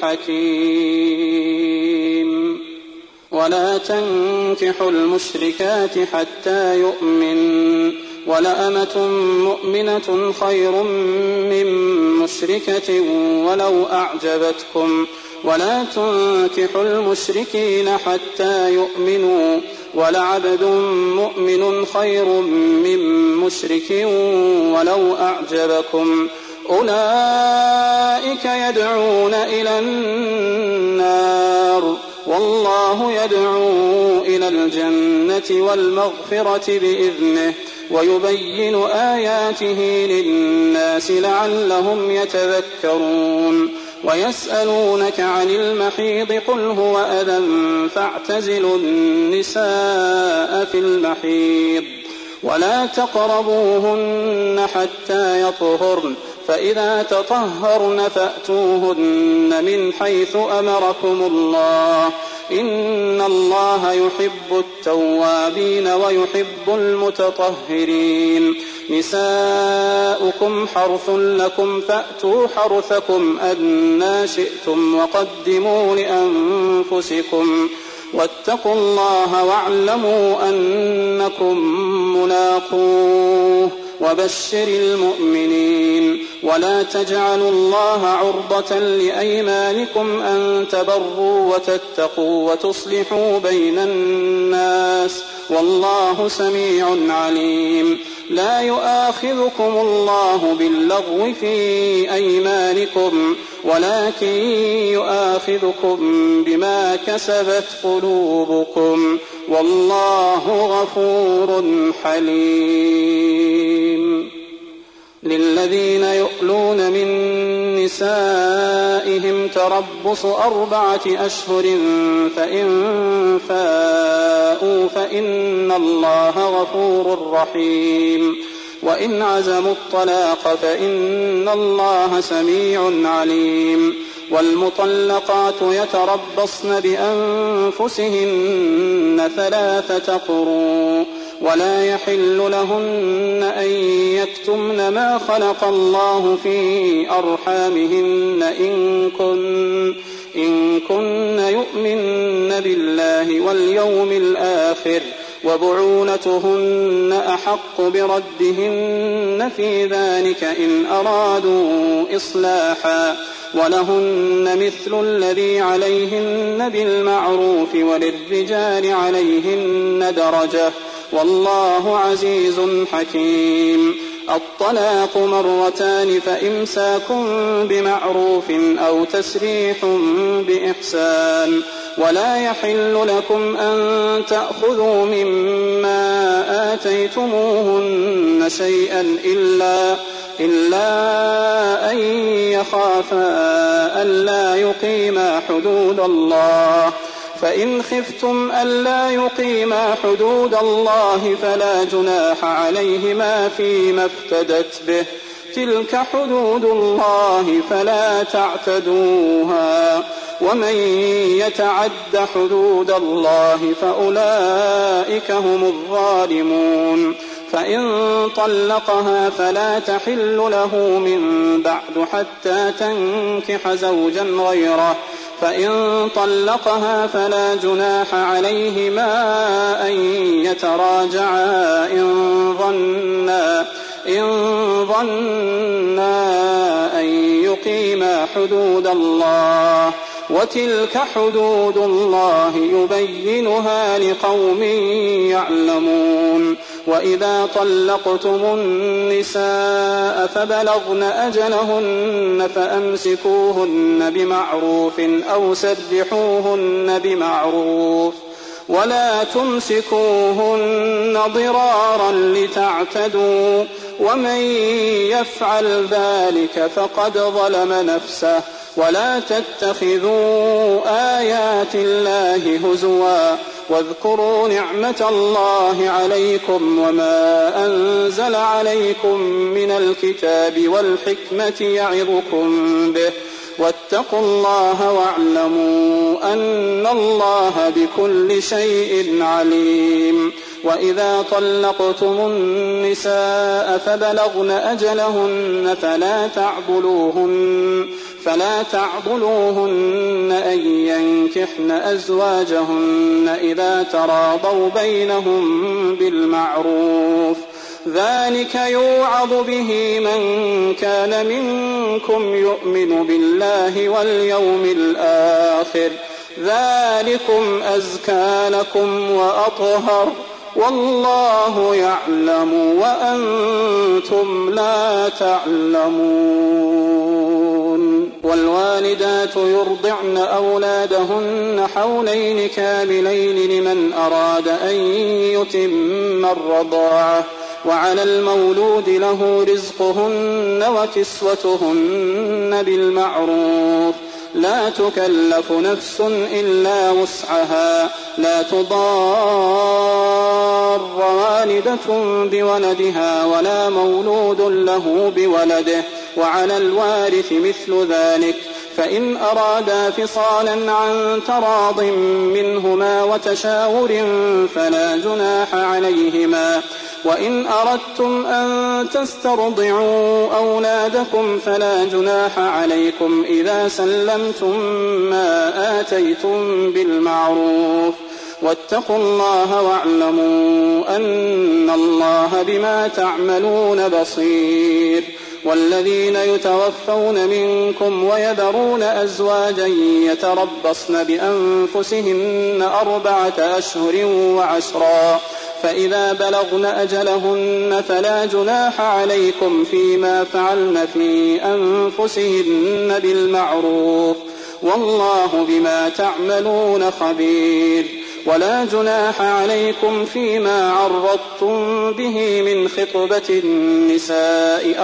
حكيم. ولا تنكحوا المشركات حتى يؤمن ولأمة مؤمنة خير من مشركة ولو أعجبتكم ولا تنكحوا المشركين حتى يؤمنوا ولعبد مؤمن خير من مشرك ولو أعجبكم أولئك يدعون إلى النار والله يدعو إلى الجنة والمغفرة بإذنه ويبين آياته للناس لعلهم يتذكرون. ويسألونك عن المحيض قل هو أذى فاعتزلوا النساء في المحيض ولا تقربوهن حتى يطهرن فإذا تطهرن فأتوهن من حيث أمركم الله إن الله يحب التوابين ويحب المتطهرين. نساؤكم حرث لكم فأتوا حرثكم أنى شئتم وقدموا لأنفسكم واتقوا الله واعلموا أنكم ملاقوه وبشر المؤمنين. ولا تجعلوا الله عرضة لأيمانكم أن تبروا وتتقوا وتصلحوا بين الناس والله سميع عليم. لا يؤاخذكم الله باللغو في أيمانكم ولكن يؤاخذكم بما كسبت قلوبكم والله غفور حليم. للذين يؤلون من نسائهم تربص 4 أشهر فإن فاءوا فإن الله غفور رحيم. وإن عزموا الطلاق فإن الله سميع عليم. والمطلقات يتربصن بأنفسهن 3 قروء ولا يحل لهن أن يكتمن ما خلق الله في أرحامهن إن كن يؤمن بالله واليوم الآخر وبعولتهن أحق بردهن في ذلك إن أرادوا إصلاحا ولهن مثل الذي عليهن بالمعروف وللرجال عليهن درجة والله عزيز حكيم. الطلاق مرتان فإمساك بمعروف أو تسريح بإحسان ولا يحل لكم أن تأخذوا مما آتيتموهن شيئا إلا أن يخافا ألا يقيما حدود الله فإن خفتم ألا يقيما حدود الله فلا جناح عليهما فيما افتدت به تلك حدود الله فلا تعتدوها ومن يتعد حدود الله فأولئك هم الظالمون. فإن طلقها فلا تحل له من بعد حتى تنكح زوجا غيره فإن طلقها فلا جناح عليهما أن يتراجعا إن ظنا أن يقيما حدود الله وتلك حدود الله يبينها لقوم يعلمون. وإذا طلقتم النساء فبلغن أجلهن فأمسكوهن بمعروف أو سرحوهن بمعروف ولا تمسكوهن ضرارا لتعتدوا ومن يفعل ذلك فقد ظلم نفسه. ولا تتخذوا آيات الله هزوا واذكروا نعمة الله عليكم وما أنزل عليكم من الكتاب والحكمة يعظكم به واتقوا الله واعلموا أن الله بكل شيء عليم. وإذا طلقتم النساء فبلغن أجلهن فلا تعضلوهن أن ينكحن أزواجهن إذا تراضوا بينهم بالمعروف ذلك يوعظ به من كان منكم يؤمن بالله واليوم الآخر ذلكم أزكى لكم وأطهر والله يعلم وأنتم لا تعلمون. والوالدات يرضعن أولادهن حولين كاملين لمن أراد أن يتم الرضاعة وعلى المولود له رزقهن وكسوتهن بالمعروف لا تكلف نفس إلا وسعها لا تضار والدة بولدها ولا مولود له بولده وعلى الوارث مثل ذلك فإن أرادا فصالا عن تراض منهما وتشاور فلا جناح عليهما. وإن أردتم أن تسترضعوا أولادكم فلا جناح عليكم إذا سلمتم ما آتيتم بالمعروف واتقوا الله واعلموا أن الله بما تعملون بصير. والذين يتوفون منكم ويذرون أزواجا يتربصن بأنفسهن 4 أشهر وعشرا فإذا بلغن أجلهن فلا جناح عليكم فيما فعلن في أنفسهن بالمعروف والله بما تعملون خبير. ولا جناح عليكم فيما عرضتم به من خطبة النساء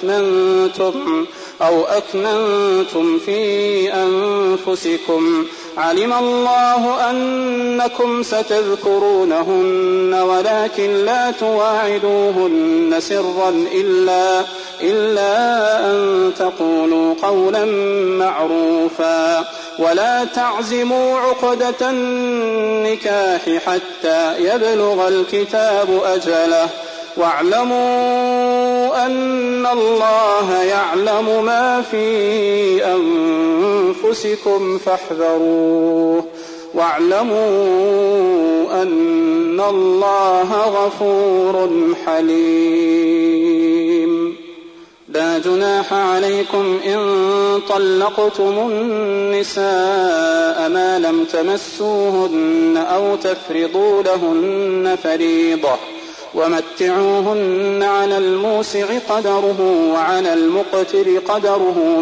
أو أكننتم في أنفسكم علم الله أنكم ستذكرونهن ولكن لا تواعدوهن سرا إلا أن تقولوا قولا معروفا ولا تعزموا عقدة النكاح حتى يبلغ الكتاب أجله واعلموا أن الله يعلم ما في أنفسكم فاحذروه واعلموا أن الله غفور حليم. لا جناح عليكم إن طلقتم النساء ما لم تمسوهن أو تفرضوا لهن فريضة ومتعوهن على الموسع قدره وعلى المقتر قدره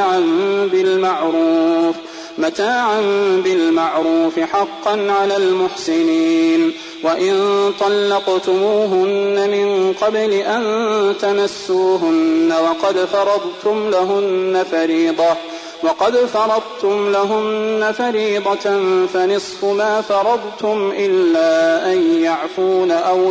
متاعا بالمعروف حقا على المحسنين. وإن طلقتموهن من قبل أن تمسوهن وقد فرضتم لهن فريضة فنصف ما فرضتم إلا أن يعفون أو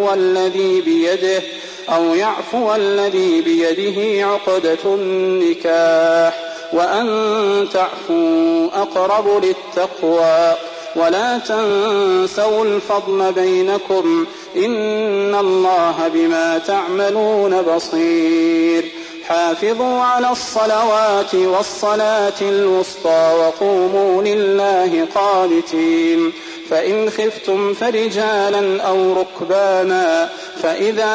يعفو الذي بيده عقدة النكاح وأن تعفوا أقرب للتقوى ولا تنسوا الفضل بينكم إن الله بما تعملون بصير. حافظوا على الصلوات والصلاة الوسطى وقوموا لله قانتين. فإن خفتم فرجالا أو ركبانا فإذا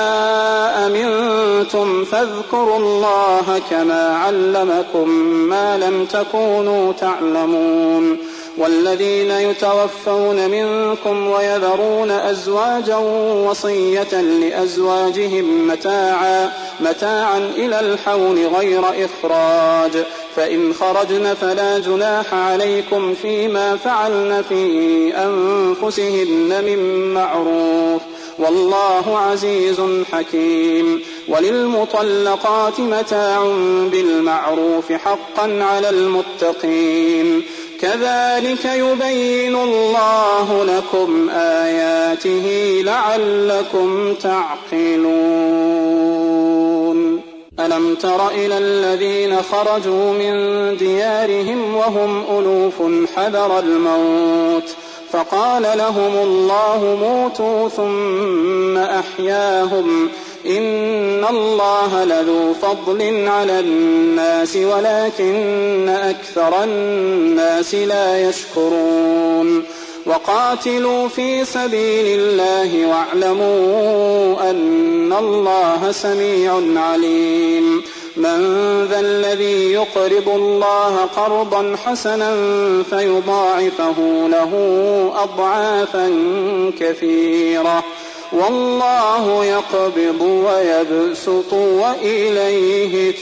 أمنتم فاذكروا الله كما علمكم ما لم تكونوا تعلمون. والذين يتوفون منكم ويذرون أزواجا وصية لأزواجهم متاعا إلى الحول غير إخراج فإن خرجن فلا جناح عليكم فيما فعلن في أنفسهن من معروف والله عزيز حكيم. وللمطلقات متاع بالمعروف حقا على المتقين. كذلك يبين الله لكم آياته لعلكم تعقلون. ألم تر إلى الذين خرجوا من ديارهم وهم ألوف حذر الموت فقال لهم الله موتوا ثم أحياهم إن الله لذو فضل على الناس ولكن أكثر الناس لا يشكرون. وقاتلوا في سبيل الله واعلموا أن الله سميع عليم. من ذا الذي يقرض الله قرضا حسنا فيضاعفه له أضعافا كثيرة والله يقبض ويبسط وإليه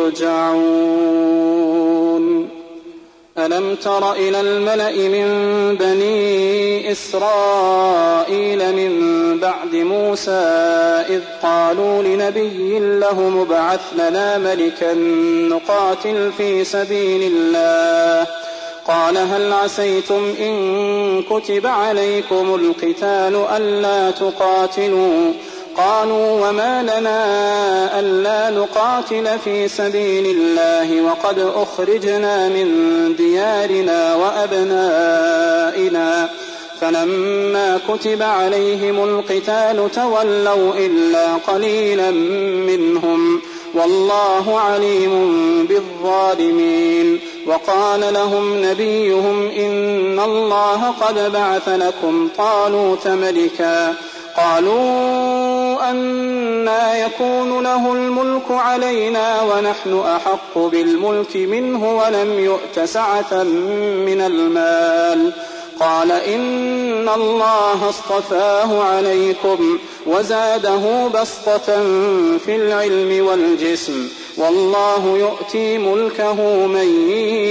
ترجعون. ألم تر إلى الملأ من بني إسرائيل من بعد موسى إذ قالوا لنبي لهم ابعث لنا ملكا نقاتل في سبيل الله قال هل عسيتم إن كتب عليكم القتال ألا تقاتلوا قالوا وما لنا ألا نقاتل في سبيل الله وقد أخرجنا من ديارنا وأبنائنا فلما كتب عليهم القتال تولوا إلا قليلا منهم والله عليم بالظالمين. وقال لهم نبيهم إن الله قد بعث لكم طالوت ملكا قالوا أنى يكون له الملك علينا ونحن أحق بالملك منه ولم يؤت سعة من المال قال إن الله اصطفاه عليكم وزاده بسطة في العلم والجسم والله يؤتي ملكه من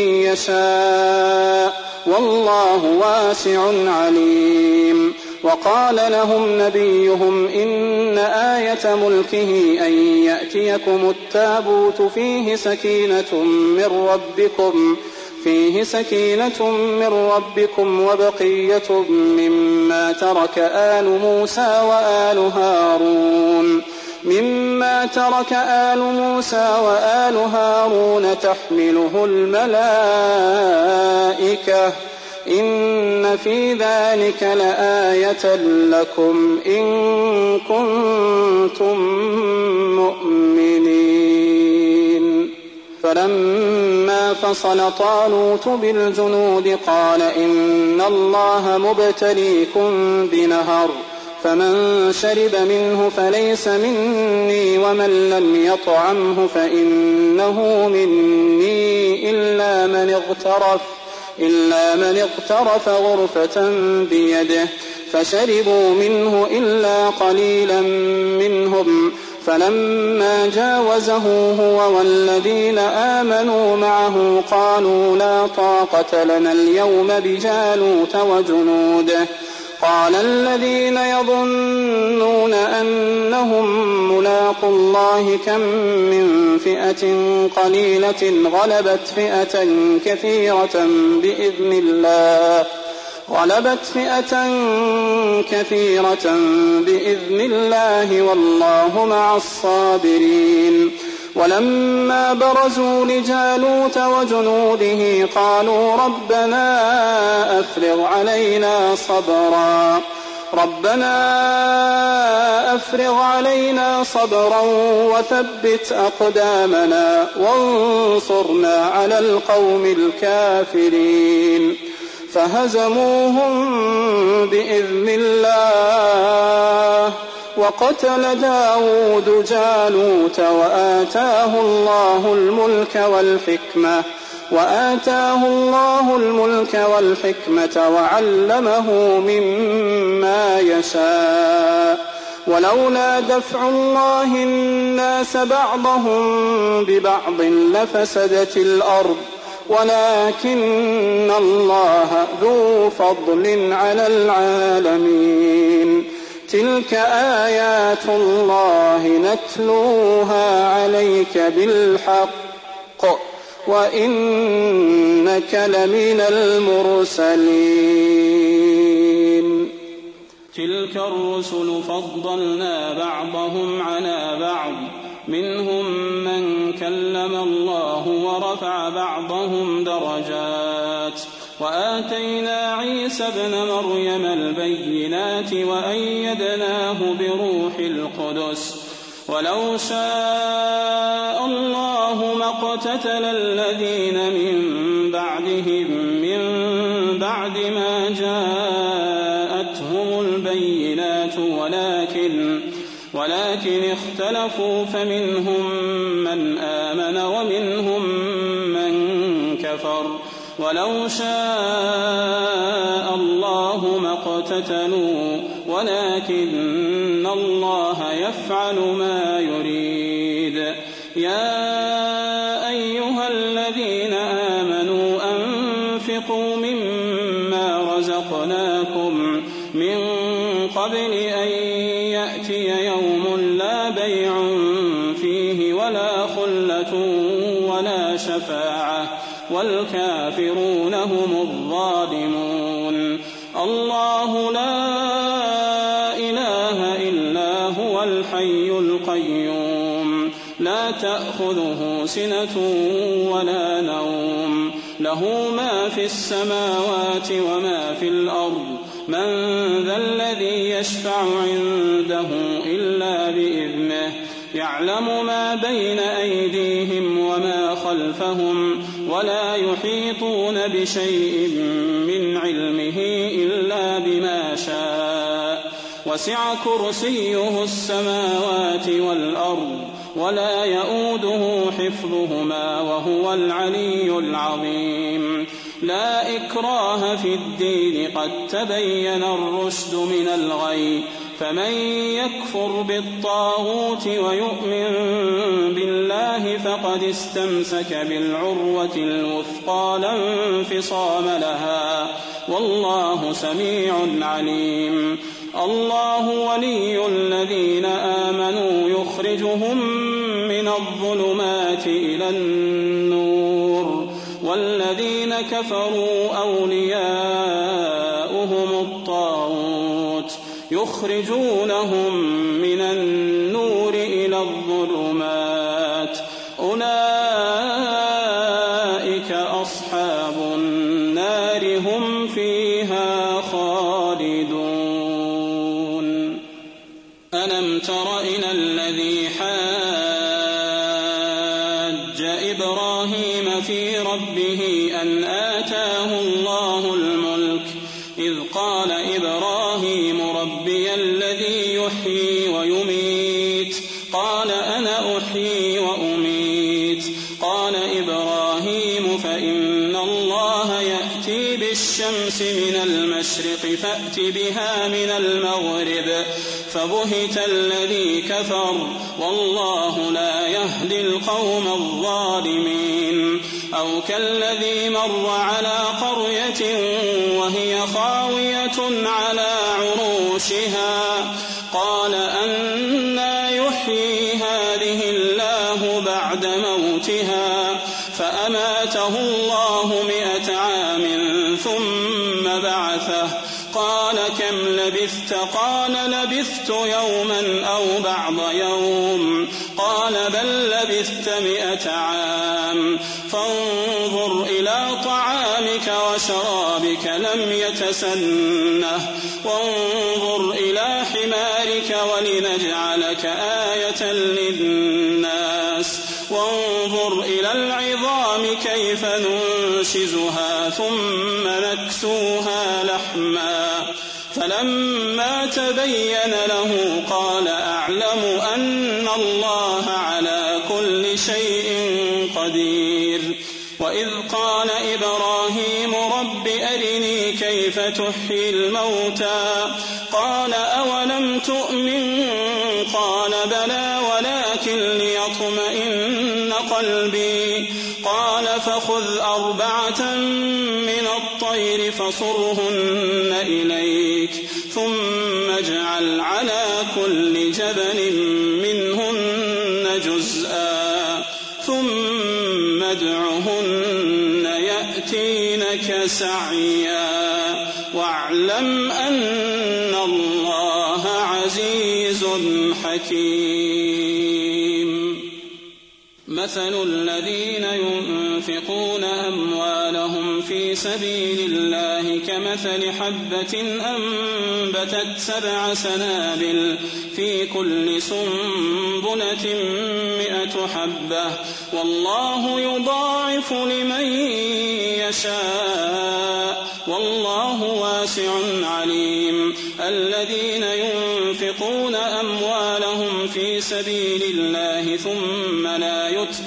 يشاء والله واسع عليم. وقال لهم نبيهم إن آية ملكه أن يأتيكم التابوت فيه سكينة من ربكم وبقية مما ترك آل موسى وآل هارون تحمله الملائكة إن في ذلك لآية لكم إن كنتم مؤمنين. فلما فصل طالوت بالجنود قال إن الله مبتليكم بنهر فمن شرب منه فليس مني ومن لم يطعمه فإنه مني إلا من اغترف غرفة بيده فشربوا منه إلا قليلا منهم فلما جاوزه هو والذين آمنوا معه قالوا لا طاقة لنا اليوم بجالوت وجنوده قال الذين يظنون أنهم ملاقو الله كم من فئة قليلة غلبت فئة كثيرة بإذن الله والله مع الصابرين. ولما برزوا لجالوت وجنوده قالوا ربنا أفرغ علينا صبرا وثبت أقدامنا وانصرنا على القوم الكافرين فهزموهم بإذن الله وقتل داود جالوت وآتاه الله الملك والحكمة وعلمه مما يشاء ولولا دفع الله الناس بعضهم ببعض لفسدت الأرض ولكن الله ذو فضل على العالمين. تلك آيات الله نتلوها عليك بالحق وإنك لمن المرسلين. تلك الرسل فضلنا بعضهم على بعض منهم من كلم الله ورفع بعضهم درجات وآتينا عيسى ابن مريم البينات وأيدناه بروح القدس ولو شاء الله ما اقتتل الذين من بعدهم من بعد ما جاءتهم البينات ولكن اختلفوا فمنهم من آمن ومنهم من كفر ولو شاء الله ما اقتتلوا ولكن الله يفعل ما يريد. يا أيها الذين آمنوا أنفقوا مما رزقناكم من قبل أن يأتي يوم لا بيع فيه ولا خلة ولا شفاعة والكافرون هم الظالمون. الله لا إله إلا هو الحي القيوم لا تأخذه سنة ولا نوم له ما في السماوات وما في الأرض من ذا الذي يشفع عنده إلا بإذنه يعلم ما بين أيديهم وما خلفهم ولا يحيطون بشيء من علمه إلا بما شاء وسع كرسيه السماوات والأرض ولا يؤوده حفظهما وهو العلي العظيم. لا إكراه في الدين قد تبين الرشد من الغي فمن يكفر بالطاغوت ويؤمن بالله فقد استمسك بالعروة الوثقى لا انفصام لها والله سميع عليم. الله ولي الذين آمنوا يخرجهم من الظلمات إلى النور والذين كفروا أولياؤهم الطاغوت يخرجونهم من النور إلى الظلمات أولئك أصحاب النار هم فيها خالدون. ألم تر إلى الذي حاج إبراهيم في ربه أن آتاه الله الملك إذ قال قال إبراهيم ربي الذي يحيي ويميت قال أنا أحيي وأميت قال إبراهيم فإن الله يأتي بالشمس من المشرق فأت بها من المغرب فبهت الذي كفر والله لا يهدي القوم الظالمين أو كالذي مر على قرية وهي خاوية على عروشها قال أنى يحيي هذه الله بعد موتها فأماته الله 100 عام ثم بعثه قال كم لبثت قال لبثت يوما أو بعض يوم قال بل لبثت 100 عام فانظر إلى طعامك وشرابك لم يتسنه وانظر إلى حمارك ولنجعلك آية للناس وانظر إلى العظام كيف ننشزها ثم نكسوها لحما فلما تبين له قال أعلم أن الله على كل شيء قدير وإذ قال إبراهيم رب أرني كيف تحيي الموتى قال أولم تؤمن قال بلى ولكن ليطمئن قلبي قال فخذ 4 من الطير فصرهن إليك ثم اجعل على كل جبل منهن جزءا ثم ادعهن يأتينك سعيا واعلم أن الله عزيز حكيم مثل الذين ينفقون أموالهم في سبيل الله كمثل حبة أنبتت 7 سنابل في كل سنبلة 100 حبة والله يضاعف لمن يشاء والله واسع عليم الذين ينفقون أموالهم في سبيل الله ثم لا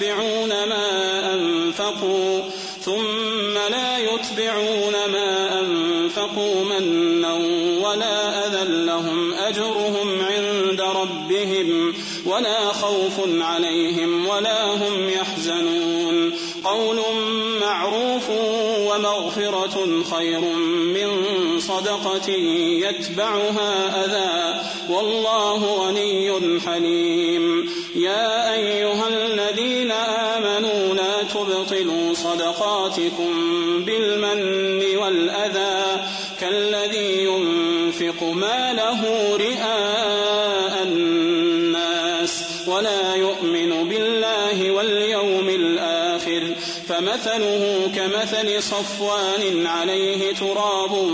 يتبعون ما أنفقوا منا ولا أذى لهم أجرهم عند ربهم ولا خوف عليهم ولا هم يحزنون قول معروف ومغفرة خير من صدقة يتبعها أذى والله غني حليم يا أيها الذين آمنوا لا تبطلوا صدقاتكم بالمن والأذى كالذي ينفق ماله رئاء الناس ولا يؤمن بالله واليوم الآخر فمثله كمثل صفوان عليه تراب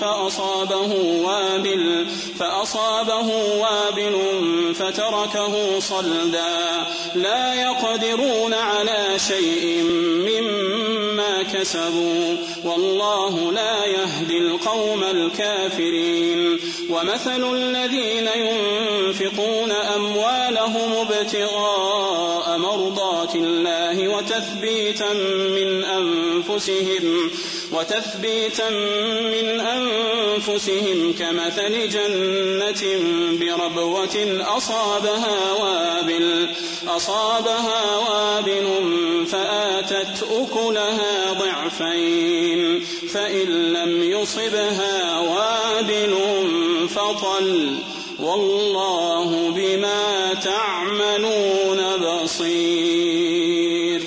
فأصابه وابل فتركه صلدا لا يقدرون على شيء مما كسبوا والله لا يهدي القوم الكافرين ومثل الذين ينفقون أموالهم ابتغاء مرضات الله وتثبيتا من أنفسهم كمثل جنة بربوة أصابها وابل فآتت أكلها ضعفين فإن لم يصبها وابل فطل والله بما تعملون بصير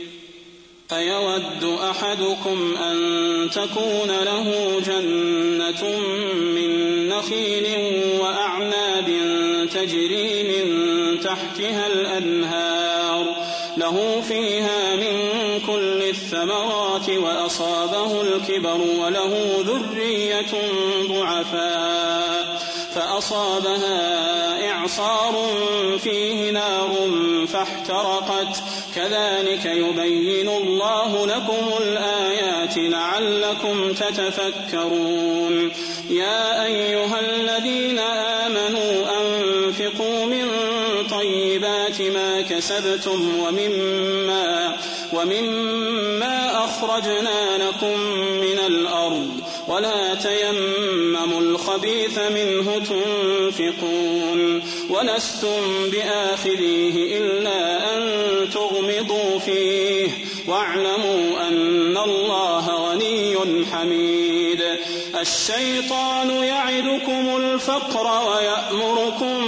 أيود أحدكم أن تكون له جنة من نخيل وأعناب تجري من تحتها الأنهار له فيها من كل الثمرات وأصابه الكبر وله ذرية ضعفاء فأصابها إعصار فيه نار فاحترقت كذلك يبين الله لكم الآيات لعلكم تتفكرون يا أيها الذين آمنوا أنفقوا من طيبات ما كسبتم ومما أخرجنا لكم من الأرض ولا تيمموا الخبيث منه تنفقون ولستم بآخذيه إلا أن تغمضوا فيه واعلموا أن الله غني حميد. الشيطان يعدكم الفقر ويأمركم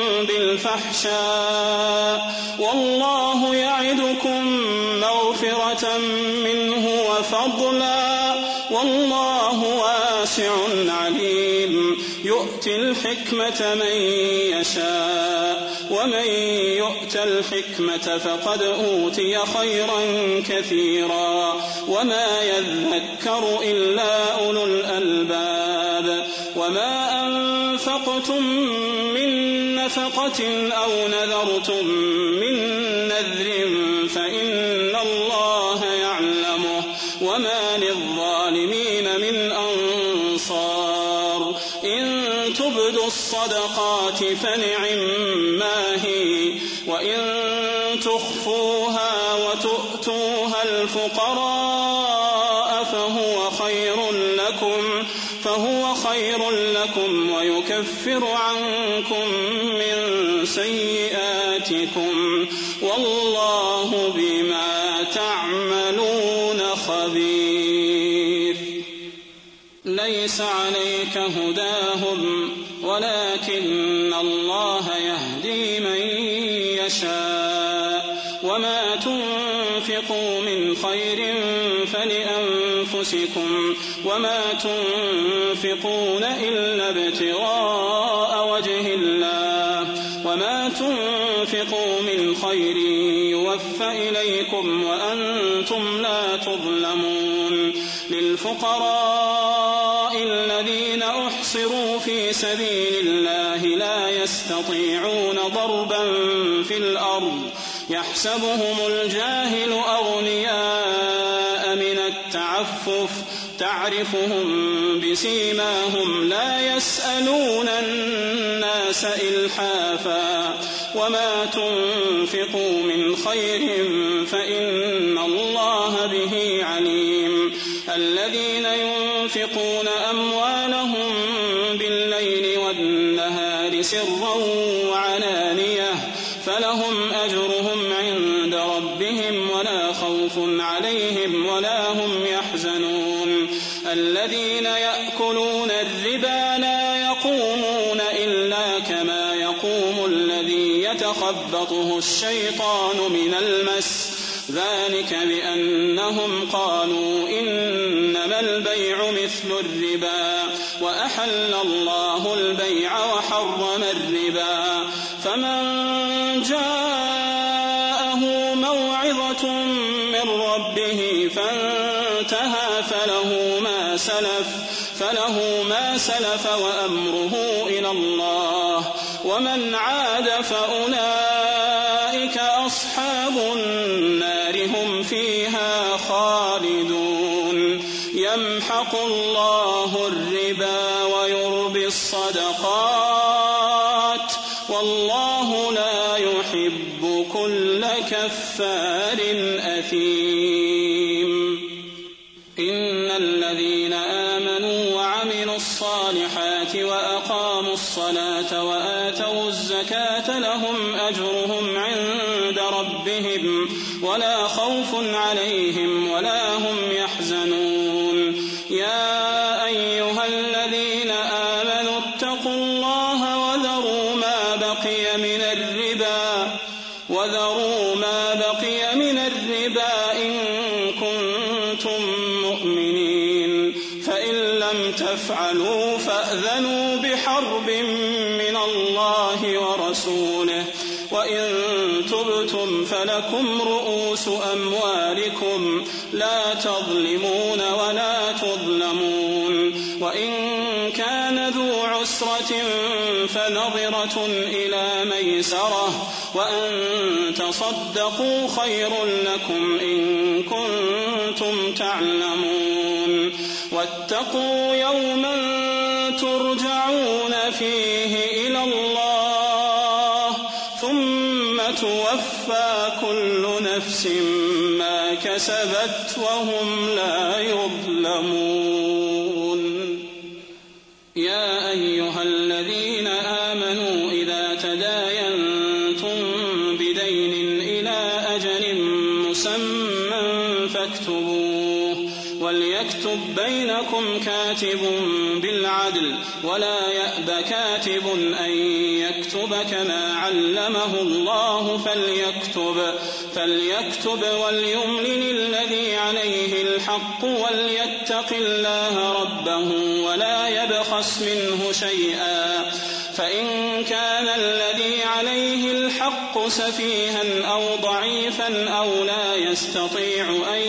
بالفحشاء والله يعدكم مغفرة منه وفضلا والله واسع عليم. يؤتي الحكمة من يشاء ومن يؤت الحكمة فقد أوتي خيرا كثيرا وما يذكر إلا أولو الألباب. وما أنفقتم من نفقة أو نذرتم من نذر فإن الله يعلمه وما للظالمين من أنصار. إن تبدوا الصدقات فنعما هي وإن تخفوها وتؤتوها الفقراء فهو خير لكم ويكفر عنكم من سيئاتكم والله بما تعملون خبير. ليس عليك هداهم ولكن الله يهدي من يشاء وما تنفقوا من خير فلأنفسكم وما تنفقون إلا ابتغاء وجه الله وما تنفقوا من خير يوفى إليكم وأنتم لا تظلمون. للفقراء الذين أحصروا في سبيل الله لا يستطيعون ضربا في الأرض يحسبهم الجاهل أغنياء من التعفف تعرفهم بسيماهم لا يسألون الناس إلحافا وما تنفقوا من خير فإن الله به عليم. الذين ينفقون أموالهم بالليل والنهار سرا وعلانية فلهم أجرهم عند ربهم ولا خوف عليهم ولا هم يحزنون. الذين يأكلون الربا لا يقومون إلا كما يقوم الذي يتخبطه الشيطان من المس ذلك بأنهم قالوا إنما البيع مثل الربا وأحل الله البيع وحرم الربا. فمن جاءه موعظة من ربه فانتهى فله ما سلف وأمره إلى الله ومن عاد فأولئك أصحاب النار هم فيها خالدون. يمحق الله الربا ويربي الصدقات والله لا يحب كل كفار أثيم. إن الذين آمنوا وعملوا الصالحات وأقاموا الصلاة وآتوا الزكاة لهم أجرهم عند ربهم ولا خوف عليهم ولا هم يحزنون. يا أيها الذين آمنوا اتقوا الله وذروا ما بقي من الربا إن كنتم مؤمنين فإن لم تفعلوا فأذنوا بحرب من الله ورسوله وإن تبتم فلكم رؤوس أموالكم لا تظلمون ولا تظلمون. وإن كان ذو عسرة فنظرة إلى ميسرة وأن تصدقوا خير لكم إن كنتم تعلمون. واتقوا يوما ترجعون فيه إلى الله ثم توفى كل نفس ما كسبت وهم لا يظلمون. يا أيها الذين آمنوا إذا تداينتم بدين إلى أجل مسمى فاكتبوه وليكتب بينكم كاتب بالعدل ولا يأب كاتب أن يكتب كما علمه الله فليكتب وليملل الذي عليه الحق وليتق الله ربه ولا يبخس منه شيئا فإن كان الذي عليه الحق سفيها أو ضعيفا أو لا يستطيع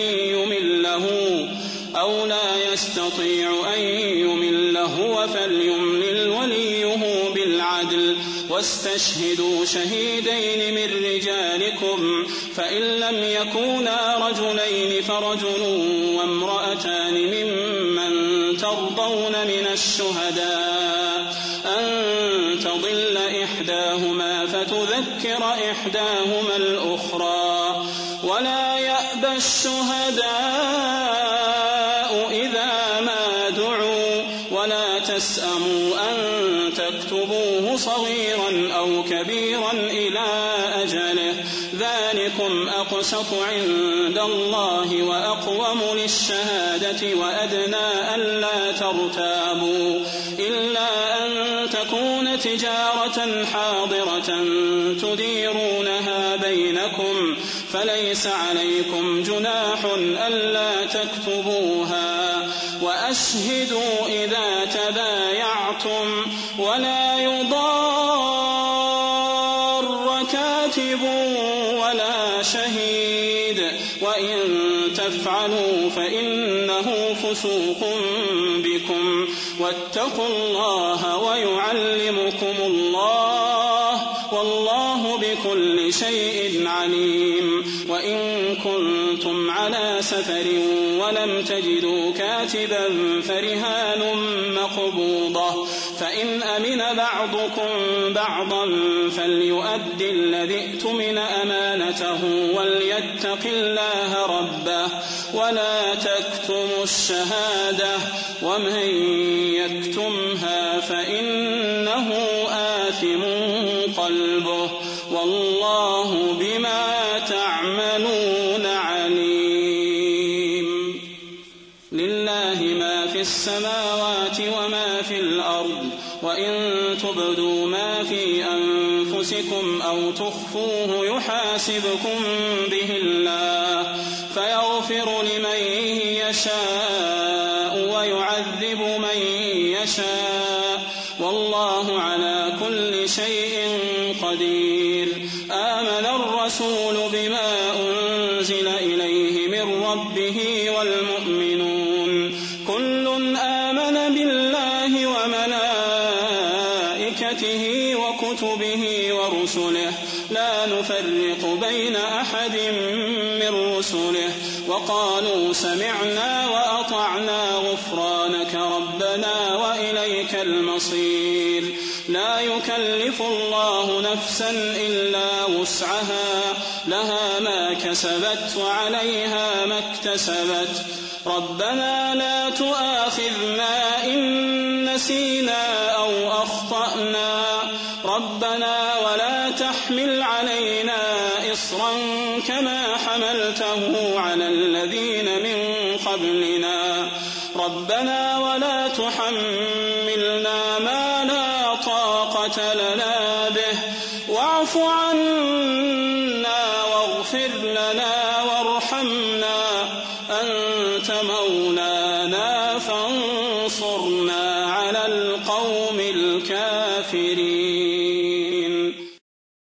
أن يمله فليملل وليه بالعدل واستشهدوا شهيدين من رجالكم فإن لم يكونا رجلين فرجل وامرأتان ممن ترضون من الشهداء أن تضل إحداهما فتذكر إحداهما الأخرى ولا يأبى الشهداء إذا ما دعوا ولا تسأموا أن تكتبوه صغيرا أو كبيرا إلى أجله ذلكم أقسط عند الله وأقوم للشهادة وأدنى ألا ترتابوا إلا أن تكون تجارة حاضرة تديرونها بينكم فليس عليكم جناح ألا تكتبوها وأشهدوا إذا تبايعتم ولا يضار كاتب ولا شهيد وإن تفعلوا فإنه فسوق بكم واتقوا الله ويعلمكم الله والله بكل شيء عليم. وإن كنتم على سفر ولم تجدوا كاتبا فرهان مقبوضة فإن أمن بعضكم بعضا فليؤدي الذي ائتمن أمانته وليتق الله ربه ولا تكتموا الشهادة ومن يكتمها فإنه آثم قلبه والله بما تعملون عليم. لله ما في السماوات وما في الأرض وإن تبدوا ما في أنفسكم أو تخفوه يحاسبكم به الله فيغفر لمن يشاء ويعذب من يشاء والله على كل شيء قدير. آمن الرسول بما أنزل إليه من ربه والمؤمنون كل آمن بالله وملائكته وكتبه ورسله لا نفرق بين أحد من رسله وقالوا سمعنا وأطعنا غفرانك ربنا وإليك المصير. لا يكلف الله نفسا إلا وسعها لها ما كسبت وعليها ما اكتسبت ربنا لا تؤاخذنا إن نسينا أو أخطأنا ربنا ولا تحمل علينا إصرا كما حملته على الذين من قبلنا ربنا ولا تحملنا ما لا طاقة لنا به واعف عنا واغفر لنا وارحمنا